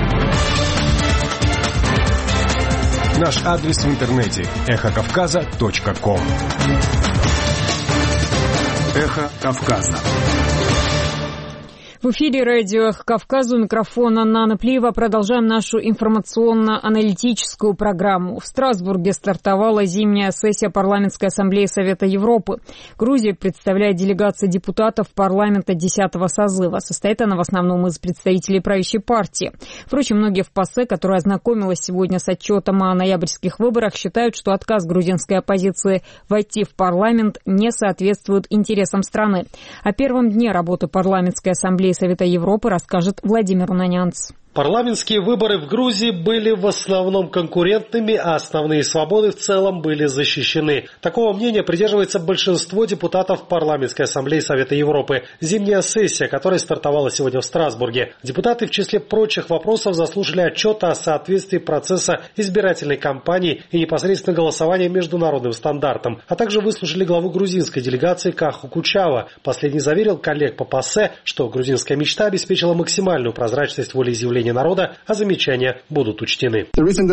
Наш адрес в интернете эхокавказа.ком. Эхо Кавказа. В эфире радио «Кавказ», у микрофона Нана Плиева. Продолжаем нашу информационно-аналитическую программу. В Страсбурге стартовала зимняя сессия Парламентской ассамблеи Совета Европы. Грузию представляет делегация депутатов парламента 10-го созыва. Состоит она в основном из представителей правящей партии. Впрочем, многие в ПАСЕ, которая ознакомилась сегодня с отчетом о ноябрьских выборах, считают, что отказ грузинской оппозиции войти в парламент не соответствует интересам страны. О первом дне работы парламентской ассамблеи Совета Европы расскажет Владимир Унанянц. Парламентские выборы в Грузии были в основном конкурентными, а основные свободы в целом были защищены. Такого мнения придерживается большинство депутатов Парламентской ассамблеи Совета Европы. Зимняя сессия, которая стартовала сегодня в Страсбурге. Депутаты в числе прочих вопросов заслушали отчет о соответствии процесса избирательной кампании и непосредственно голосования международным стандартам, а также выслушали главу грузинской делегации Каху Кучава. Последний заверил коллег по ПАСЕ, что грузинская мечта обеспечила максимальную прозрачность волеизъявления народа, а замечания будут учтены.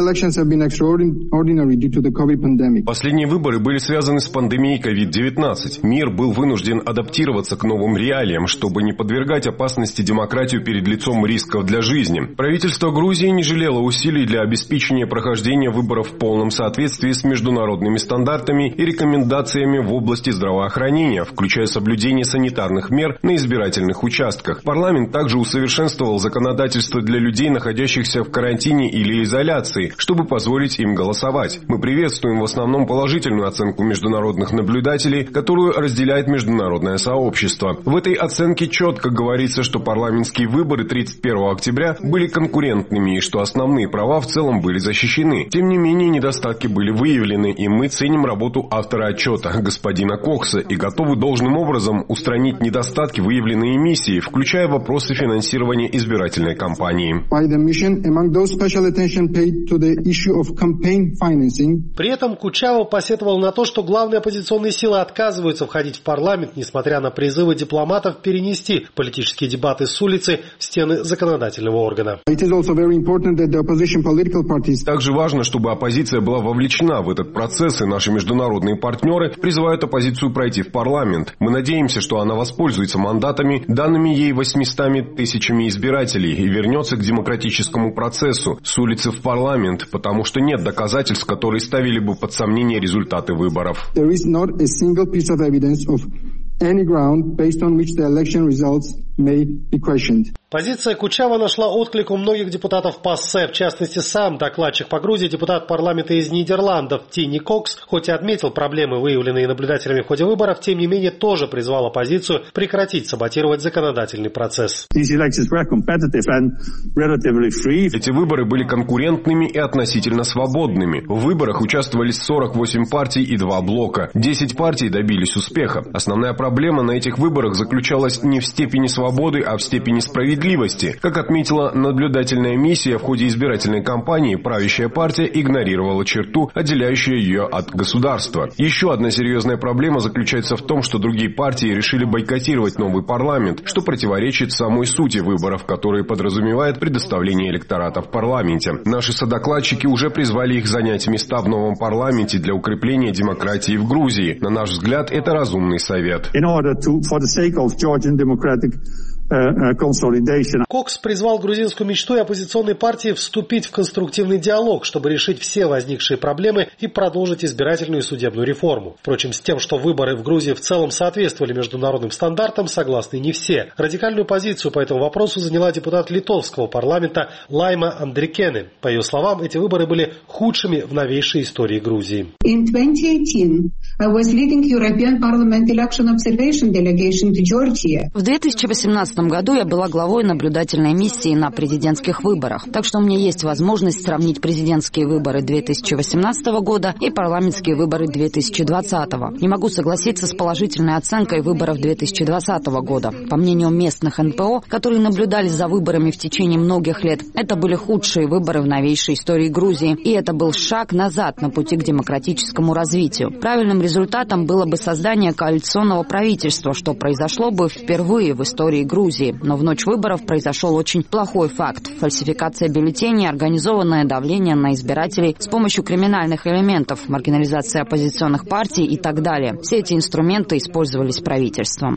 Последние выборы были связаны с пандемией COVID-19. Мир был вынужден адаптироваться к новым реалиям, чтобы не подвергать опасности демократию перед лицом рисков для жизни. Правительство Грузии не жалело усилий для обеспечения прохождения выборов в полном соответствии с международными стандартами и рекомендациями в области здравоохранения, включая соблюдение санитарных мер на избирательных участках. Парламент также усовершенствовал законодательство для людей, находящихся в карантине или изоляции, чтобы позволить им голосовать. Мы приветствуем в основном положительную оценку международных наблюдателей, которую разделяет международное сообщество. В этой оценке четко говорится, что парламентские выборы 31 октября были конкурентными и что основные права в целом были защищены. Тем не менее, недостатки были выявлены, и мы ценим работу автора отчета, господина Кокса, и готовы должным образом устранить недостатки, выявленные миссией, включая вопросы финансирования избирательной кампании. При этом Кучава посетовал на то, что главные оппозиционные силы отказываются входить в парламент, несмотря на призывы дипломатов перенести политические дебаты с улицы в стены законодательного органа. Также важно, чтобы оппозиция была вовлечена в этот процесс, и наши международные партнеры призывают оппозицию пройти в парламент. Мы надеемся, что она воспользуется мандатами, данными ей 800 тысячами избирателей, и вернется к демократическому процессу с улицы в парламент, потому что нет доказательств, которые ставили бы под сомнение результаты выборов. Позиция Кучава нашла отклик у многих депутатов ПАСЕ, в частности, сам докладчик по Грузии, депутат парламента из Нидерландов Тини Кокс, хоть и отметил проблемы, выявленные наблюдателями в ходе выборов, тем не менее тоже призвал оппозицию прекратить саботировать законодательный процесс. Эти выборы были конкурентными и относительно свободными. В выборах участвовали 48 партий и 2 блока. 10 партий добились успеха. Основная проблема на этих выборах заключалась не в степени свободы, а в степени справедливости. Как отметила наблюдательная миссия, в ходе избирательной кампании правящая партия игнорировала черту, отделяющую ее от государства. Еще одна серьезная проблема заключается в том, что другие партии решили бойкотировать новый парламент, что противоречит самой сути выборов, которые подразумевают предоставление электората в парламенте. Наши содокладчики уже призвали их занять места в новом парламенте для укрепления демократии в Грузии. На наш взгляд, это разумный совет. Кокс призвал грузинскую мечту и оппозиционные партии вступить в конструктивный диалог, чтобы решить все возникшие проблемы и продолжить избирательную и судебную реформу. Впрочем, с тем, что выборы в Грузии в целом соответствовали международным стандартам, согласны не все. Радикальную позицию по этому вопросу заняла депутат литовского парламента Лайма Андрикене. По ее словам, эти выборы были худшими в новейшей истории Грузии. In 2018, I was leading European Parliament Election Observation Delegation to Georgia. В 2018 году я была главой наблюдательной миссии на президентских выборах, так что у меня есть возможность сравнить президентские выборы 2018 года и парламентские выборы 2020. Не могу согласиться с положительной оценкой выборов 2020 года. По мнению местных НПО, которые наблюдали за выборами в течение многих лет, это были худшие выборы в новейшей истории Грузии, и это был шаг назад на пути к демократическому развитию. Правильным результатом было бы создание коалиционного правительства, что произошло бы впервые в истории Грузии. Грузии. Но в ночь выборов произошел очень плохой факт – фальсификация бюллетеней, организованное давление на избирателей с помощью криминальных элементов, маргинализация оппозиционных партий и так далее. Все эти инструменты использовались правительством.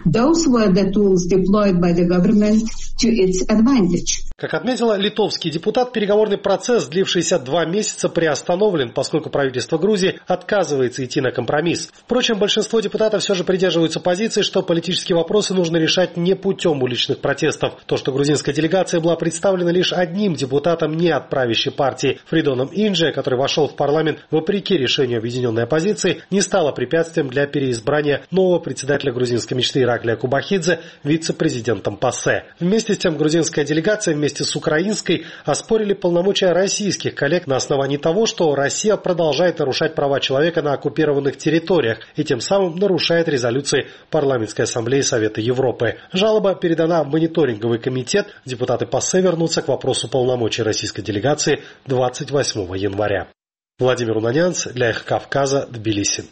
Как отметила литовский депутат, переговорный процесс, длившийся 2 месяца, приостановлен, поскольку правительство Грузии отказывается идти на компромисс. Впрочем, большинство депутатов все же придерживаются позиции, что политические вопросы нужно решать не путем уличных протестов. То, что грузинская делегация была представлена лишь одним депутатом не от правящей партии Фридоном Индже, который вошел в парламент вопреки решению объединенной оппозиции, не стало препятствием для переизбрания нового председателя грузинской мечты Ираклия Кубахидзе вице-президентом ПАСЕ. Вместе с тем, грузинская делегация вместе с украинской оспорили полномочия российских коллег на основании того, что Россия продолжает нарушать права человека на оккупированных территориях и тем самым нарушает резолюции Парламентской ассамблеи Совета Европы. Жалоба передана в мониторинговый комитет. Депутаты ПАСЕ вернутся к вопросу полномочий российской делегации 28 января. Владимир Унанянц для Эхо Кавказа, Тбилиси.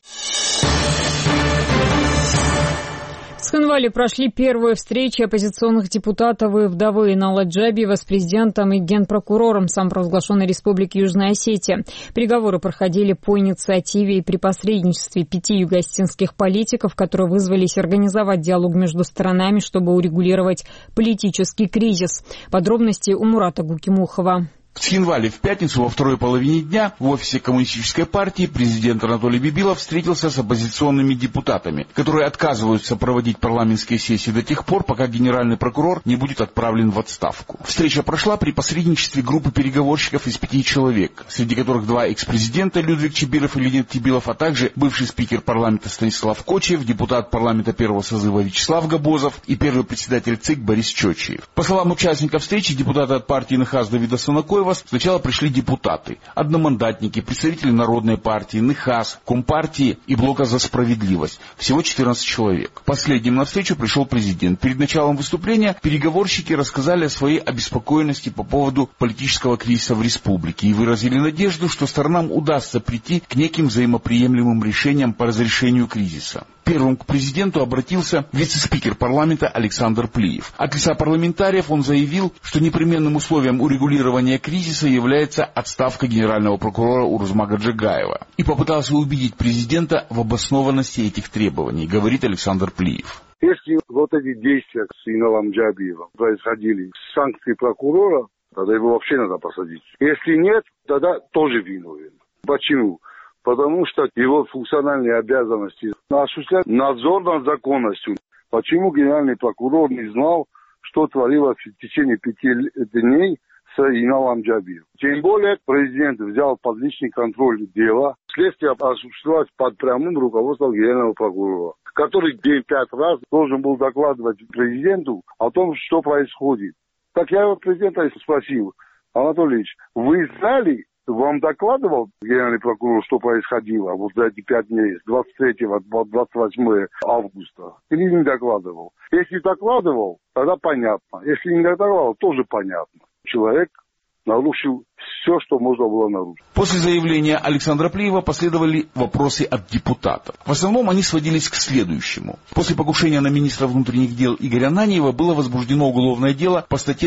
В Цхинвале прошли первые встречи оппозиционных депутатов и вдовы Инала Джабиева с президентом и генпрокурором самопровозглашенной Республики Южная Осетия. Переговоры проходили по инициативе и при посредничестве 5 юго-осетинских политиков, которые вызвались организовать диалог между сторонами, чтобы урегулировать политический кризис. Подробности у Мурата Гукимухова. В Цхинвале в пятницу во второй половине дня в офисе Коммунистической партии президент Анатолий Бибилов встретился с оппозиционными депутатами, которые отказываются проводить парламентские сессии до тех пор, пока генеральный прокурор не будет отправлен в отставку. Встреча прошла при посредничестве группы переговорщиков из 5 человек, среди которых 2 экс-президента Людвиг Чибилов и Леонид Тибилов, а также бывший спикер парламента Станислав Кочиев, депутат парламента первого созыва Вячеслав Габозов и первый председатель ЦИК Борис Чочиев. По словам участников встречи, депутаты от партии НХАС Давида Санакоева, сначала пришли депутаты, одномандатники, представители Народной партии, НХАС, Компартии и Блока за справедливость. Всего 14 человек. Последним на встречу пришел президент. Перед началом выступления переговорщики рассказали о своей обеспокоенности по поводу политического кризиса в республике и выразили надежду, что сторонам удастся прийти к неким взаимоприемлемым решениям по разрешению кризиса. Первым к президенту обратился вице-спикер парламента Александр Плиев. От лица парламентариев он заявил, что непременным условием урегулирования кризиса является отставка генерального прокурора Урузмага Джагаева. И попытался убедить президента в обоснованности этих требований, говорит Александр Плиев. Если вот эти действия с Иналом Джабиевым происходили с санкцией прокурора, тогда его вообще надо посадить. Если нет, тогда тоже виновен. Почему? Потому что его функциональные обязанности осуществлять надзор над законностью. Почему генеральный прокурор не знал, что творилось в течение 5 дней с Иналом Джабиевым? Тем более президент взял под личный контроль дела. Следствие осуществлялось под прямым руководством генерального прокурора, который день 5 раз должен был докладывать президенту о том, что происходит. Так я президента спросил: Анатолий Ильич, вы знали, вам докладывал генеральный прокурор, что происходило вот за эти 5 дней, с 23 по 28 августа? Или не докладывал? Если докладывал, тогда понятно. Если не докладывал, тоже понятно. Человек нарушил все, что можно было нарушить. После заявления Александра Плиева последовали вопросы от депутатов. В основном они сводились к следующему. После покушения на министра внутренних дел Игоря Ананьева было возбуждено уголовное дело по статье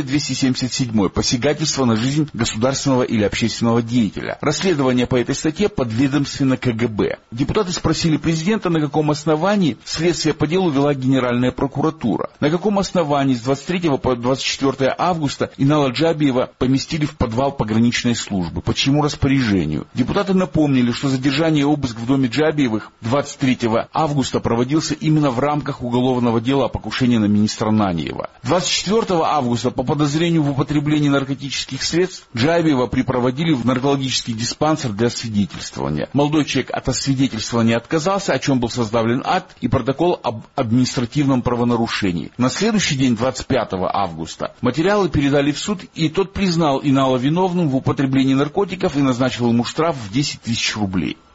277 «Посягательство на жизнь государственного или общественного деятеля». Расследование по этой статье подведомственно КГБ. Депутаты спросили президента, на каком основании следствие по делу вела Генеральная прокуратура. На каком основании с 23 по 24 августа Инала Джабиева поместили в подвал пограничной службы. Почему распоряжению? Депутаты напомнили, что задержание и обыск в доме Джабиевых 23 августа проводился именно в рамках уголовного дела о покушении на министра Ананьева. 24 августа по подозрению в употреблении наркотических средств Джабиева припроводили в наркологический диспансер для освидетельствования. Молодой человек от освидетельствования отказался, о чем был составлен акт и протокол об административном правонарушении. На следующий день, 25 августа, материалы передали в суд, и тот признал Инала виновным в употреблении наркотиков и назначил ему штраф в 10 тысяч рублей.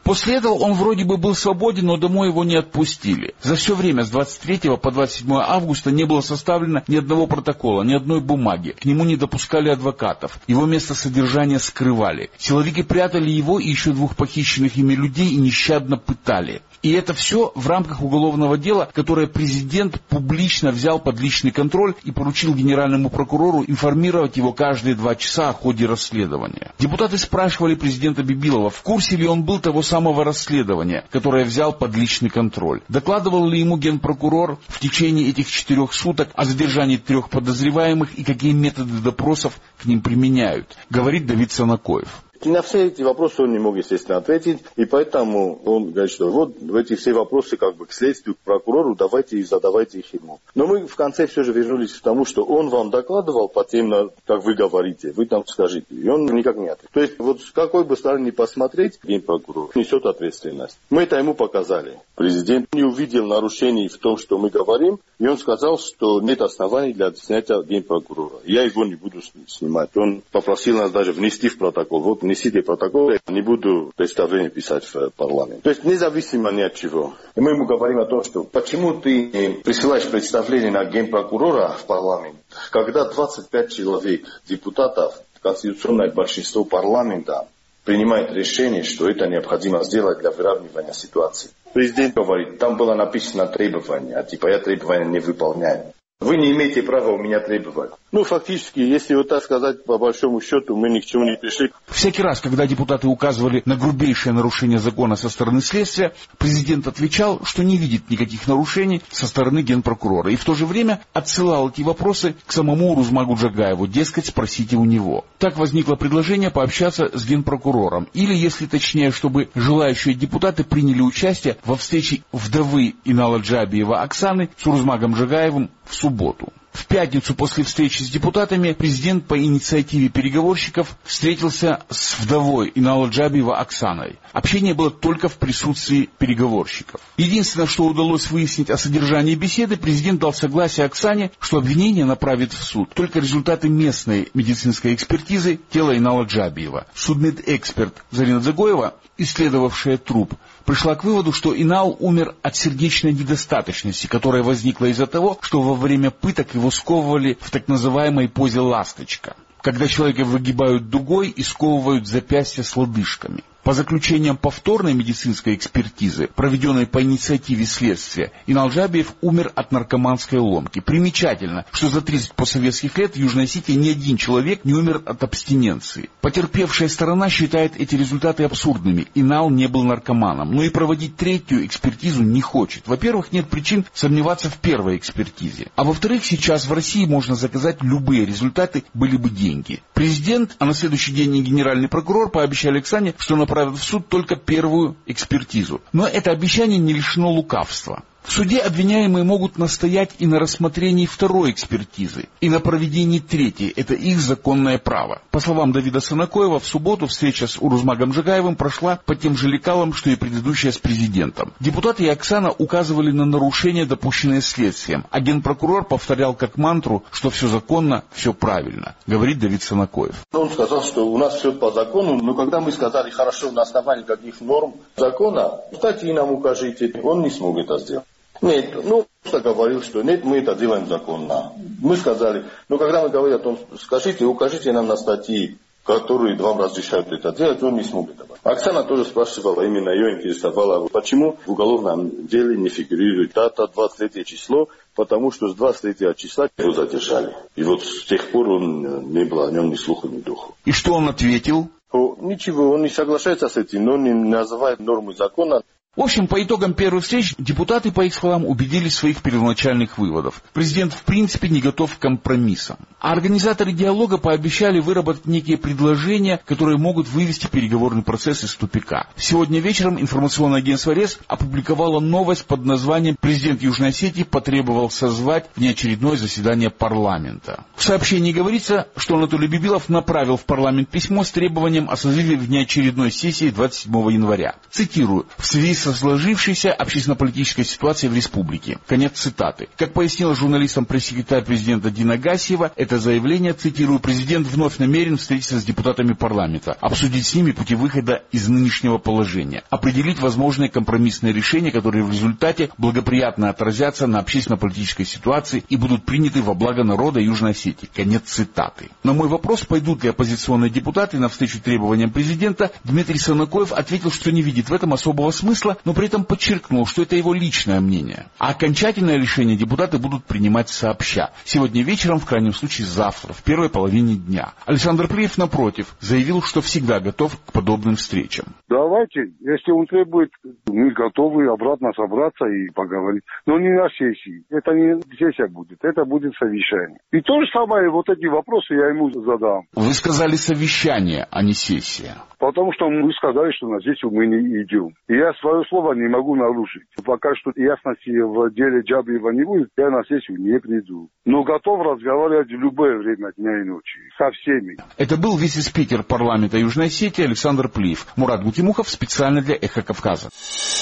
После этого он вроде бы был свободен, но домой его не отпустили. За все время с 23 по 27 августа не было составлено ни одного протокола, ни одной бумаги. К нему не допускали адвокатов. Его место содержания скрывали. Силовики прятали его и еще 2 похищенных ими людей и нещадно пытали. И это все в рамках уголовного дела, которое президент публично взял под личный контроль и поручил генеральному прокурору информировать его каждые 2 часа о ходе расследования. Депутаты спрашивали президента Бибилова, в курсе ли он был того самого расследования, которое взял под личный контроль. Докладывал ли ему генпрокурор в течение этих 4 суток о задержании 3 подозреваемых и какие методы допросов к ним применяют, говорит Давид Санакоев. И на все эти вопросы он не мог, естественно, ответить, и поэтому он говорит, что вот в эти все вопросы как бы к следствию, к прокурору, давайте и задавайте их ему. Но мы в конце все же вернулись к тому, что он вам докладывал по тем, как вы говорите, вы там скажите, и он никак не ответил. То есть вот с какой бы стороны ни посмотреть, генпрокурор несет ответственность. Мы это ему показали. Президент не увидел нарушений в том, что мы говорим, и он сказал, что нет оснований для снятия генпрокурора. Я его не буду снимать. Он попросил нас даже внести в протокол. Вот внесите протокол, я не буду представление писать в парламент. То есть независимо ни от чего. И мы ему говорим о том, что почему ты присылаешь представление на генпрокурора в парламент, когда 25 человек, депутатов, конституционное большинство парламента принимает решение, что это необходимо сделать для выравнивания ситуации. Президент говорит, там было написано требование, а типа я требования не выполняю. Вы не имеете права у меня требовать. Ну, фактически, если вот так сказать, по большому счету, мы ни к чему не пришли. Всякий раз, когда депутаты указывали на грубейшее нарушение закона со стороны следствия, президент отвечал, что не видит никаких нарушений со стороны генпрокурора. И в то же время отсылал эти вопросы к самому Урузмагу Джагаеву, дескать, спросите у него. Так возникло предложение пообщаться с генпрокурором. Или, если точнее, чтобы желающие депутаты приняли участие во встрече вдовы Инала Джабиева Оксаны с Урузмагом Джагаевым в субботу. В пятницу после встречи с депутатами президент по инициативе переговорщиков встретился с вдовой Инала Джабиева Оксаной. Общение было только в присутствии переговорщиков. Единственное, что удалось выяснить о содержании беседы, президент дал согласие Оксане, что обвинение направит в суд только результаты местной медицинской экспертизы тела Инала Джабиева. Судмедэксперт Зарина Дзагоева, исследовавшая труп, пришла к выводу, что Инал умер от сердечной недостаточности, которая возникла из-за того, что во время пыток его сковывали в так называемой позе ласточка, когда человека выгибают дугой и сковывают запястья с лодыжками. По заключениям повторной медицинской экспертизы, проведенной по инициативе следствия, Инал Джабиев умер от наркоманской ломки. Примечательно, что за 30 постсоветских лет в Южной Осетии ни один человек не умер от абстиненции. Потерпевшая сторона считает эти результаты абсурдными. Инал не был наркоманом, но и проводить 3-ю экспертизу не хочет. Во-первых, нет причин сомневаться в первой экспертизе. А во-вторых, сейчас в России можно заказать любые результаты, были бы деньги. Президент, а на следующий день и генеральный прокурор пообещали Оксане, что направят в суд только 1-ю экспертизу. Но это обещание не лишено лукавства. В суде обвиняемые могут настоять и на рассмотрении 2-й экспертизы, и на проведении 3-й. Это их законное право. По словам Давида Санакоева, в субботу встреча с Урузмагом Джагаевым прошла по тем же лекалам, что и предыдущая с президентом. Депутаты и Оксана указывали на нарушения, допущенные следствием, а генпрокурор повторял как мантру, что все законно, все правильно, говорит Давид Санакоев. Он сказал, что у нас все по закону, но когда мы сказали, хорошо, на основании каких норм закона, статьи нам укажите, он не смог это сделать. Нет, просто говорил, что нет, мы это делаем законно. Мы сказали, когда мы говорим о том, скажите, укажите нам на статьи, которые вам разрешают это делать, он не смог это. Оксана тоже спрашивала, именно ее интересовало, почему в уголовном деле не фигурирует дата 23 число, потому что с 23 числа его задержали. И вот с тех пор не было о нем ни слуху, ни духу. И что он ответил? Ничего, он не соглашается с этим, но не называет нормы закона. В общем, по итогам первой встречи депутаты, по их словам, убедились в своих первоначальных выводах. Президент в принципе не готов к компромиссам. А организаторы диалога пообещали выработать некие предложения, которые могут вывести переговорный процесс из тупика. Сегодня вечером информационное агентство РЕС опубликовало новость под названием «Президент Южной Осетии потребовал созвать внеочередное заседание парламента». В сообщении говорится, что Анатолий Бибилов направил в парламент письмо с требованием о созыве внеочередной сессии 27 января. Цитирую: «В связи со сложившейся общественно-политической ситуацией в республике». Конец цитаты. Как пояснила журналистам пресс-секретарь президента Дина Гасиева, это Это заявление, цитирую, президент вновь намерен встретиться с депутатами парламента, обсудить с ними пути выхода из нынешнего положения, определить возможные компромиссные решения, которые в результате благоприятно отразятся на общественно-политической ситуации и будут приняты во благо народа Южной Осетии. Конец цитаты. На мой вопрос, пойдут ли оппозиционные депутаты навстречу требованиям президента, Дмитрий Санакоев ответил, что не видит в этом особого смысла, но при этом подчеркнул, что это его личное мнение. А окончательное решение депутаты будут принимать сообща. Сегодня вечером, в крайнем случае завтра, в первой половине дня. Александр Плиев, напротив, заявил, что всегда готов к подобным встречам. Давайте, если он требует, мы готовы обратно собраться и поговорить. Но не на сессии. Это не сессия будет, это будет совещание. И то же самое, вот эти вопросы я ему задам. Вы сказали совещание, а не сессия. Потому что мы сказали, что на сессию мы не идем. И я свое слово не могу нарушить. Пока что ясности в деле Джабриева не будет, я на сессию не приду. Но готов разговаривать в любое время дня и ночи. Со всеми. Это был вице-спикер парламента Южной Осетии Александр Плиев. Мурат Гутимухов специально для «Эхо Кавказа».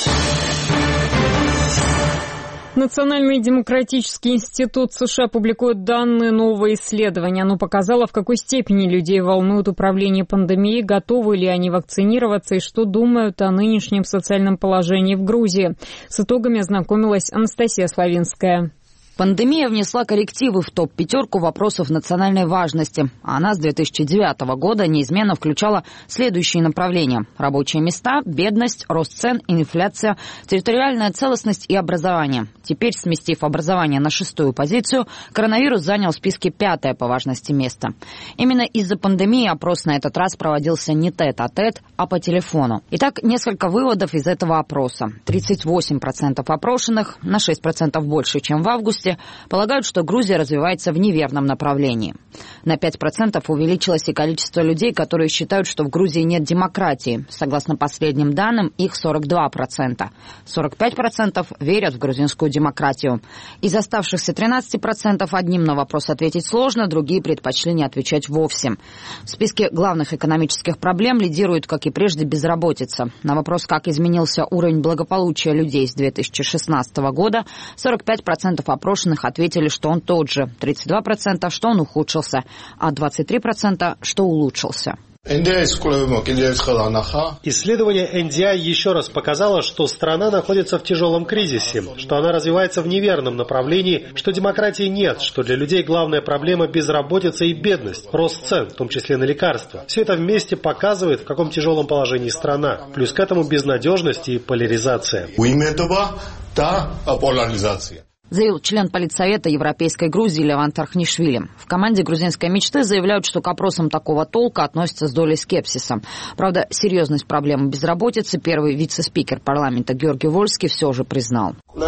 Национальный демократический институт США публикует данные нового исследования. Оно показало, в какой степени людей волнует управление пандемией, готовы ли они вакцинироваться и что думают о нынешнем социальном положении в Грузии. С итогами ознакомилась Анастасия Славинская. Пандемия внесла коррективы в топ-5 вопросов национальной важности. А она с 2009 года неизменно включала следующие направления: рабочие места, бедность, рост цен, инфляция, территориальная целостность и образование. Теперь, сместив образование на 6-ю позицию, коронавирус занял в списке 5-е по важности место. Именно из-за пандемии опрос на этот раз проводился не тет-а-тет, а по телефону. Итак, несколько выводов из этого опроса. 38% опрошенных, на 6% больше, чем в августе, полагают, что Грузия развивается в неверном направлении. На 5% увеличилось и количество людей, которые считают, что в Грузии нет демократии. Согласно последним данным, их 42%. 45% верят в грузинскую демократию. Из оставшихся 13% одним на вопрос ответить сложно, другие предпочли не отвечать вовсе. В списке главных экономических проблем лидирует, как и прежде, безработица. На вопрос, как изменился уровень благополучия людей с 2016 года, 45% опрошенных ответили, что он тот же, 32%, что он ухудшился, а 23%, что улучшился. Исследование NDI еще раз показало, что страна находится в тяжелом кризисе, что она развивается в неверном направлении, что демократии нет, что для людей главная проблема – безработица и бедность, рост цен, в том числе на лекарства. Все это вместе показывает, в каком тяжелом положении страна. Плюс к этому безнадежность и поляризация. Заявил член Политсовета Европейской Грузии Леван Тархнишвили. В команде грузинской мечты заявляют, что к опросам такого толка относятся с долей скепсиса. Правда, серьезность проблемы безработицы первый вице-спикер парламента Георгий Вольский все же признал. У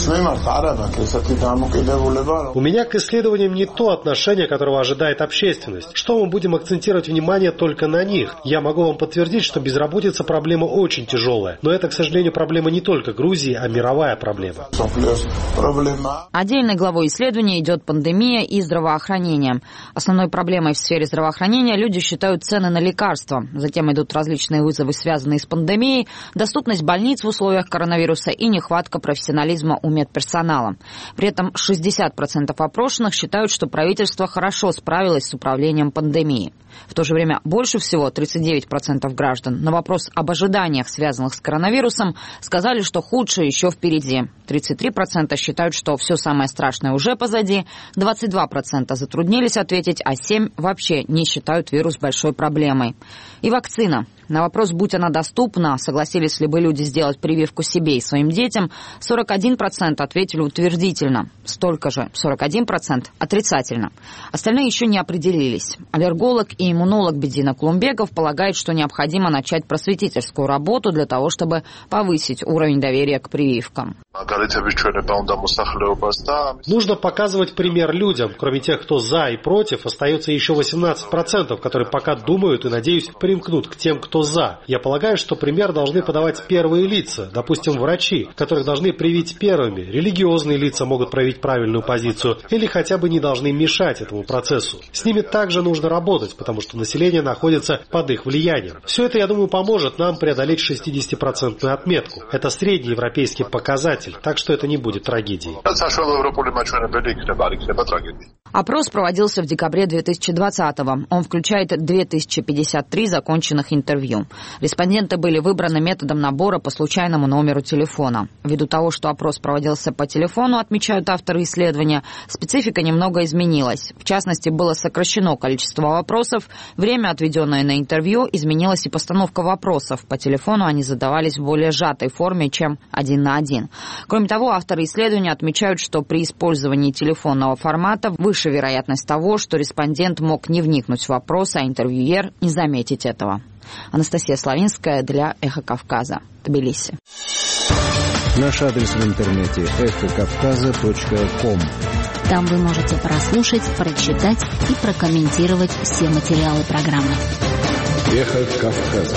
меня к исследованиям не то отношение, которого ожидает общественность. Что мы будем акцентировать внимание только на них? Я могу вам подтвердить, что безработица проблема очень тяжелая. Но это, к сожалению, проблема не только Грузии, а мировая проблема. Отдельной главой исследования идет пандемия и здравоохранение. Основной проблемой в сфере здравоохранения люди считают цены на лекарства. Затем идут различные вызовы, связанные с пандемией, доступность больниц в условиях коронавируса и нехватка профессионализма у медперсонала. При этом 60% опрошенных считают, что правительство хорошо справилось с управлением пандемией. В то же время больше всего, 39% граждан, на вопрос об ожиданиях, связанных с коронавирусом, сказали, что худшее еще впереди. 33% считают, что все самое страшное уже позади, 22% затруднились ответить, а 7% вообще не считают вирус большой проблемой. И вакцина. На вопрос, будь она доступна, согласились ли бы люди сделать прививку себе и своим детям, 41% ответили утвердительно. Столько же, 41% отрицательно. Остальные еще не определились. Аллерголог и иммунолог Бедина Клумбеков полагает, что необходимо начать просветительскую работу для того, чтобы повысить уровень доверия к прививкам. Нужно показывать пример людям. Кроме тех, кто за и против, остается еще 18%, которые пока думают и, надеюсь, примкнут к тем, кто за. Я полагаю, что пример должны подавать первые лица, допустим, врачи, которых должны привить первыми. Религиозные лица могут проявить правильную позицию или хотя бы не должны мешать этому процессу. С ними также нужно работать, потому что население находится под их влиянием. Все это, я думаю, поможет нам преодолеть 60% отметку. Это средний европейский показатель, так что это не будет трагедией. Опрос проводился в декабре 2020-го. Он включает 2053 законченных интервью. Респонденты были выбраны методом набора по случайному номеру телефона. Ввиду того, что опрос проводился по телефону, отмечают авторы исследования, специфика немного изменилась. В частности, было сокращено количество вопросов, время, отведенное на интервью, изменилась и постановка вопросов. По телефону они задавались в более сжатой форме, чем 1 на 1. Кроме того, авторы исследования отмечают, что при использовании телефонного формата выше вероятность того, что респондент мог не вникнуть в вопрос, а интервьюер не заметить этого. Анастасия Славинская для «Эхо Кавказа», Тбилиси. Наш адрес в интернете эхокавказа.ком. Там вы можете прослушать, прочитать и прокомментировать все материалы программы. Эхо Кавказа.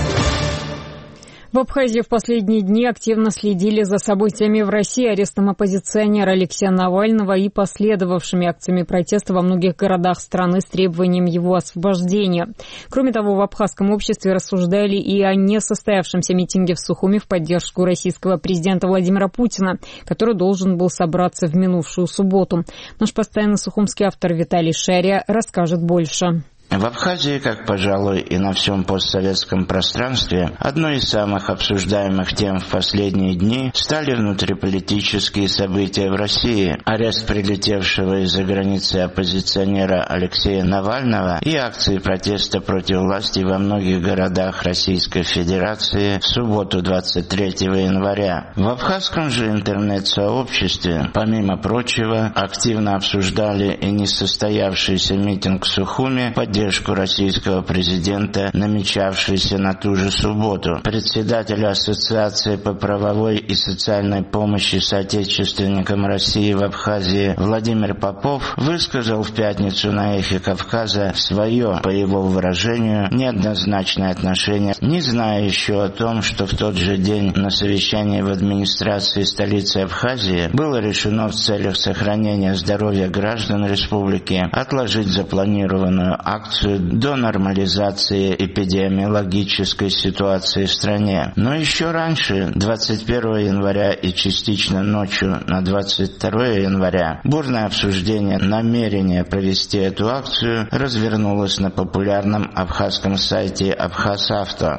В Абхазии в последние дни активно следили за событиями в России, арестом оппозиционера Алексея Навального и последовавшими акциями протеста во многих городах страны с требованием его освобождения. Кроме того, в абхазском обществе рассуждали и о несостоявшемся митинге в Сухуми в поддержку российского президента Владимира Путина, который должен был собраться в минувшую субботу. Наш постоянный сухумский автор Виталий Шария расскажет больше. В Абхазии, как, пожалуй, и на всем постсоветском пространстве, одной из самых обсуждаемых тем в последние дни стали внутриполитические события в России, арест прилетевшего из-за границы оппозиционера Алексея Навального и акции протеста против власти во многих городах Российской Федерации в субботу 23 января. В абхазском же интернет-сообществе, помимо прочего, активно обсуждали и несостоявшийся митинг в Сухуми, поддержку российского президента, намечавшийся на ту же субботу. Председатель Ассоциации по правовой и социальной помощи соотечественникам России в Абхазии Владимир Попов высказал в пятницу на «Эхе Кавказа» свое, по его выражению, неоднозначное отношение, не зная еще о том, что в тот же день на совещании в администрации столицы Абхазии было решено в целях сохранения здоровья граждан республики отложить запланированную акцию до нормализации эпидемиологической ситуации в стране. Но еще раньше, 21 января и частично ночью на 22 января, бурное обсуждение намерения провести эту акцию развернулось на популярном абхазском сайте Абхазавто.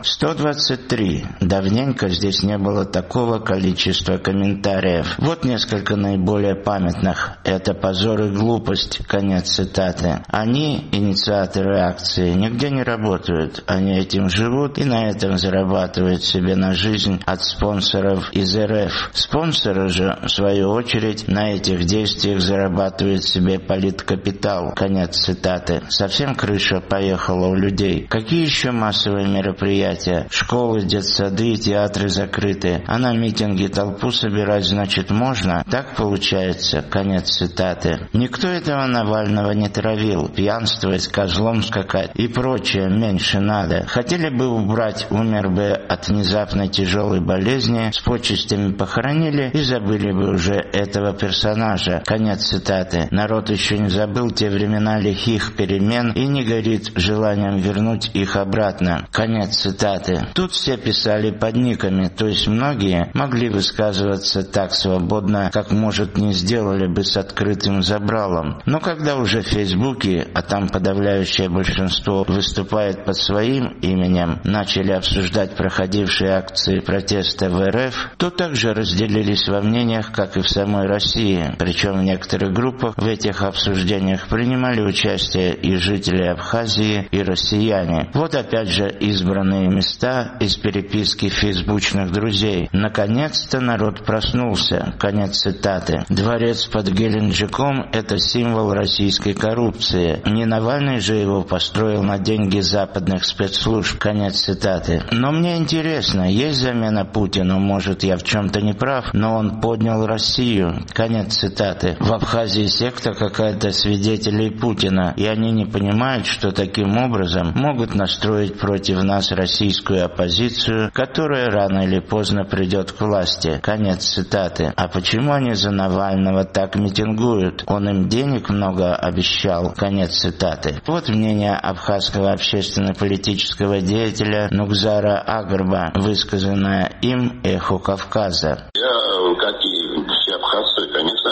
123. Давненько здесь не было такого количества комментариев. Вот несколько наиболее памятных. Это позор и глупость. Конец цитаты. Они, инициаторы акции, нигде не работают. Они этим живут и на этом зарабатывают себе на жизнь от спонсоров из РФ. Спонсоры же, в свою очередь, на этих действиях зарабатывают себе политкапитал. Конец цитаты. Совсем крыша поехала у людей. Какие еще массовые мероприятия? Школы, детсады и театры закрыты. А на митинги толпу собирать, значит, можно? Так получается. Конец цитаты. Никто этого Навального не травил. Пьянствовать, козлом скакать и прочее меньше надо. Хотели бы убрать, умер бы от внезапной тяжелой болезни, с почестями похоронили и забыли бы уже этого персонажа. Конец цитаты. Народ еще не забыл те времена лихих перемен и не горит желанием вернуть их обратно. Конец цитаты. Тут все писали под никами, то есть многие могли высказываться так свободно, как, может, не сделали бы с открытым забралом. Но когда уже в Фейсбуке, а там подавляющее большинство выступает под своим именем, начали обсуждать проходившие акции протеста в РФ, то также разделились во мнениях, как и в самой России. Причем в некоторых группах в этих обсуждениях принимали участие и жители Абхазии, и россияне. Вот опять же избранные места из переписки фейсбучных друзей. Наконец-то народ проснулся. Конец цитаты. Дворец под Геленджиком – это символ российской коррупции. Не Навальный же его построил на деньги западных спецслужб. Конец цитаты. Но мне интересно, есть замена Путину? Может, я в чем-то не прав, но он поднял Россию. Конец цитаты. В Абхазии секта какая-то свидетелей Путина, и они не понимают, что таким образом могут настроить против нас российскую оппозицию, которая рано или поздно придет к власти. Конец цитаты. А почему они за Навального так митингуют? Он им денег много обещал. Конец цитаты. Вот мнение абхазского общественно-политического деятеля Нугзара Агарба, высказанное им «Эхо Кавказа». Я, как и все абхазцы, конечно,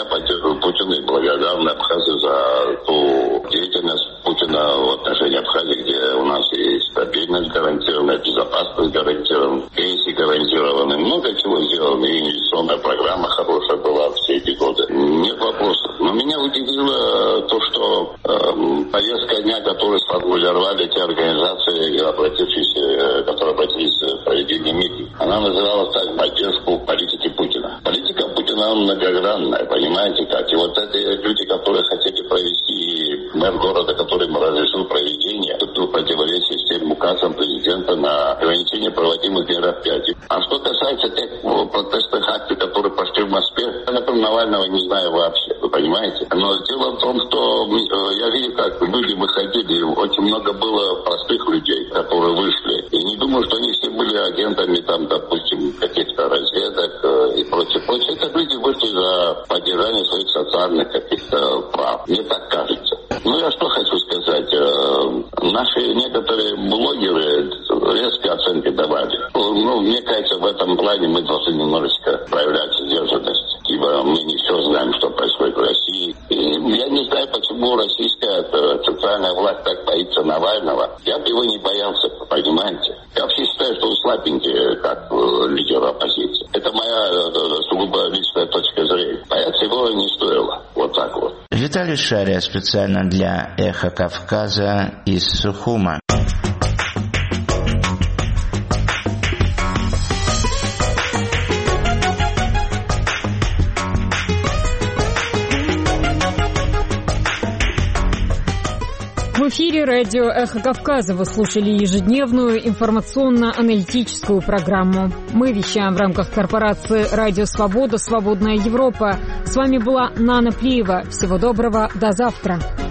благодарны Абхазии за ту деятельность Путина в отношении Абхазии, где у нас и стабильность гарантирована, безопасность гарантирована, пенсии гарантированы, много чего сделано, и инвестиционная программа хорошая была все эти годы. Нет вопросов. Но меня удивило то, что повестка дня, которую сформулировали те организации, которые обратились в проведение митинга, она называлась так: поддержку политики Путина. Политика Путина многогранная, понимаете как? И вот эти люди, которые хотели провести, мэр города, который разрешил проведение, тут противоречие с тем указом президента на ограничение проводимых мероприятий. А что касается тех протестных акций, которые пошли в Москве, я, например, Навального не знаю вообще, вы понимаете? Но дело в том, что я видел, как люди выходили, очень много было простых людей, которые вышли. И не думаю, что они все были агентами, там, допустим, каких-то разведок и прочее. Это люди вышли за поддержание своих социальных каких-то прав. Мне так кажется. Ну, я что хочу сказать. Наши некоторые блогеры резкие оценки давали. Ну, мне кажется, в этом плане мы должны немножечко проявлять сдержанность. Ибо мы не все знаем, что происходит в России. И я не знаю, почему российская центральная власть так боится Навального. Я бы его не боялся, понимаете? Я вообще считаю, что он слабенький, как лидер оппозиции. Это моя сугубо личная точка зрения. Бояться его не стоило. Вот так вот. Виталий Шария специально для «Эхо Кавказа» из Сухума. В эфире радио «Эхо Кавказа» вы слушали ежедневную информационно-аналитическую программу. Мы вещаем в рамках корпорации «Радио Свобода. Свободная Европа». С вами была Нана Плиева. Всего доброго. До завтра.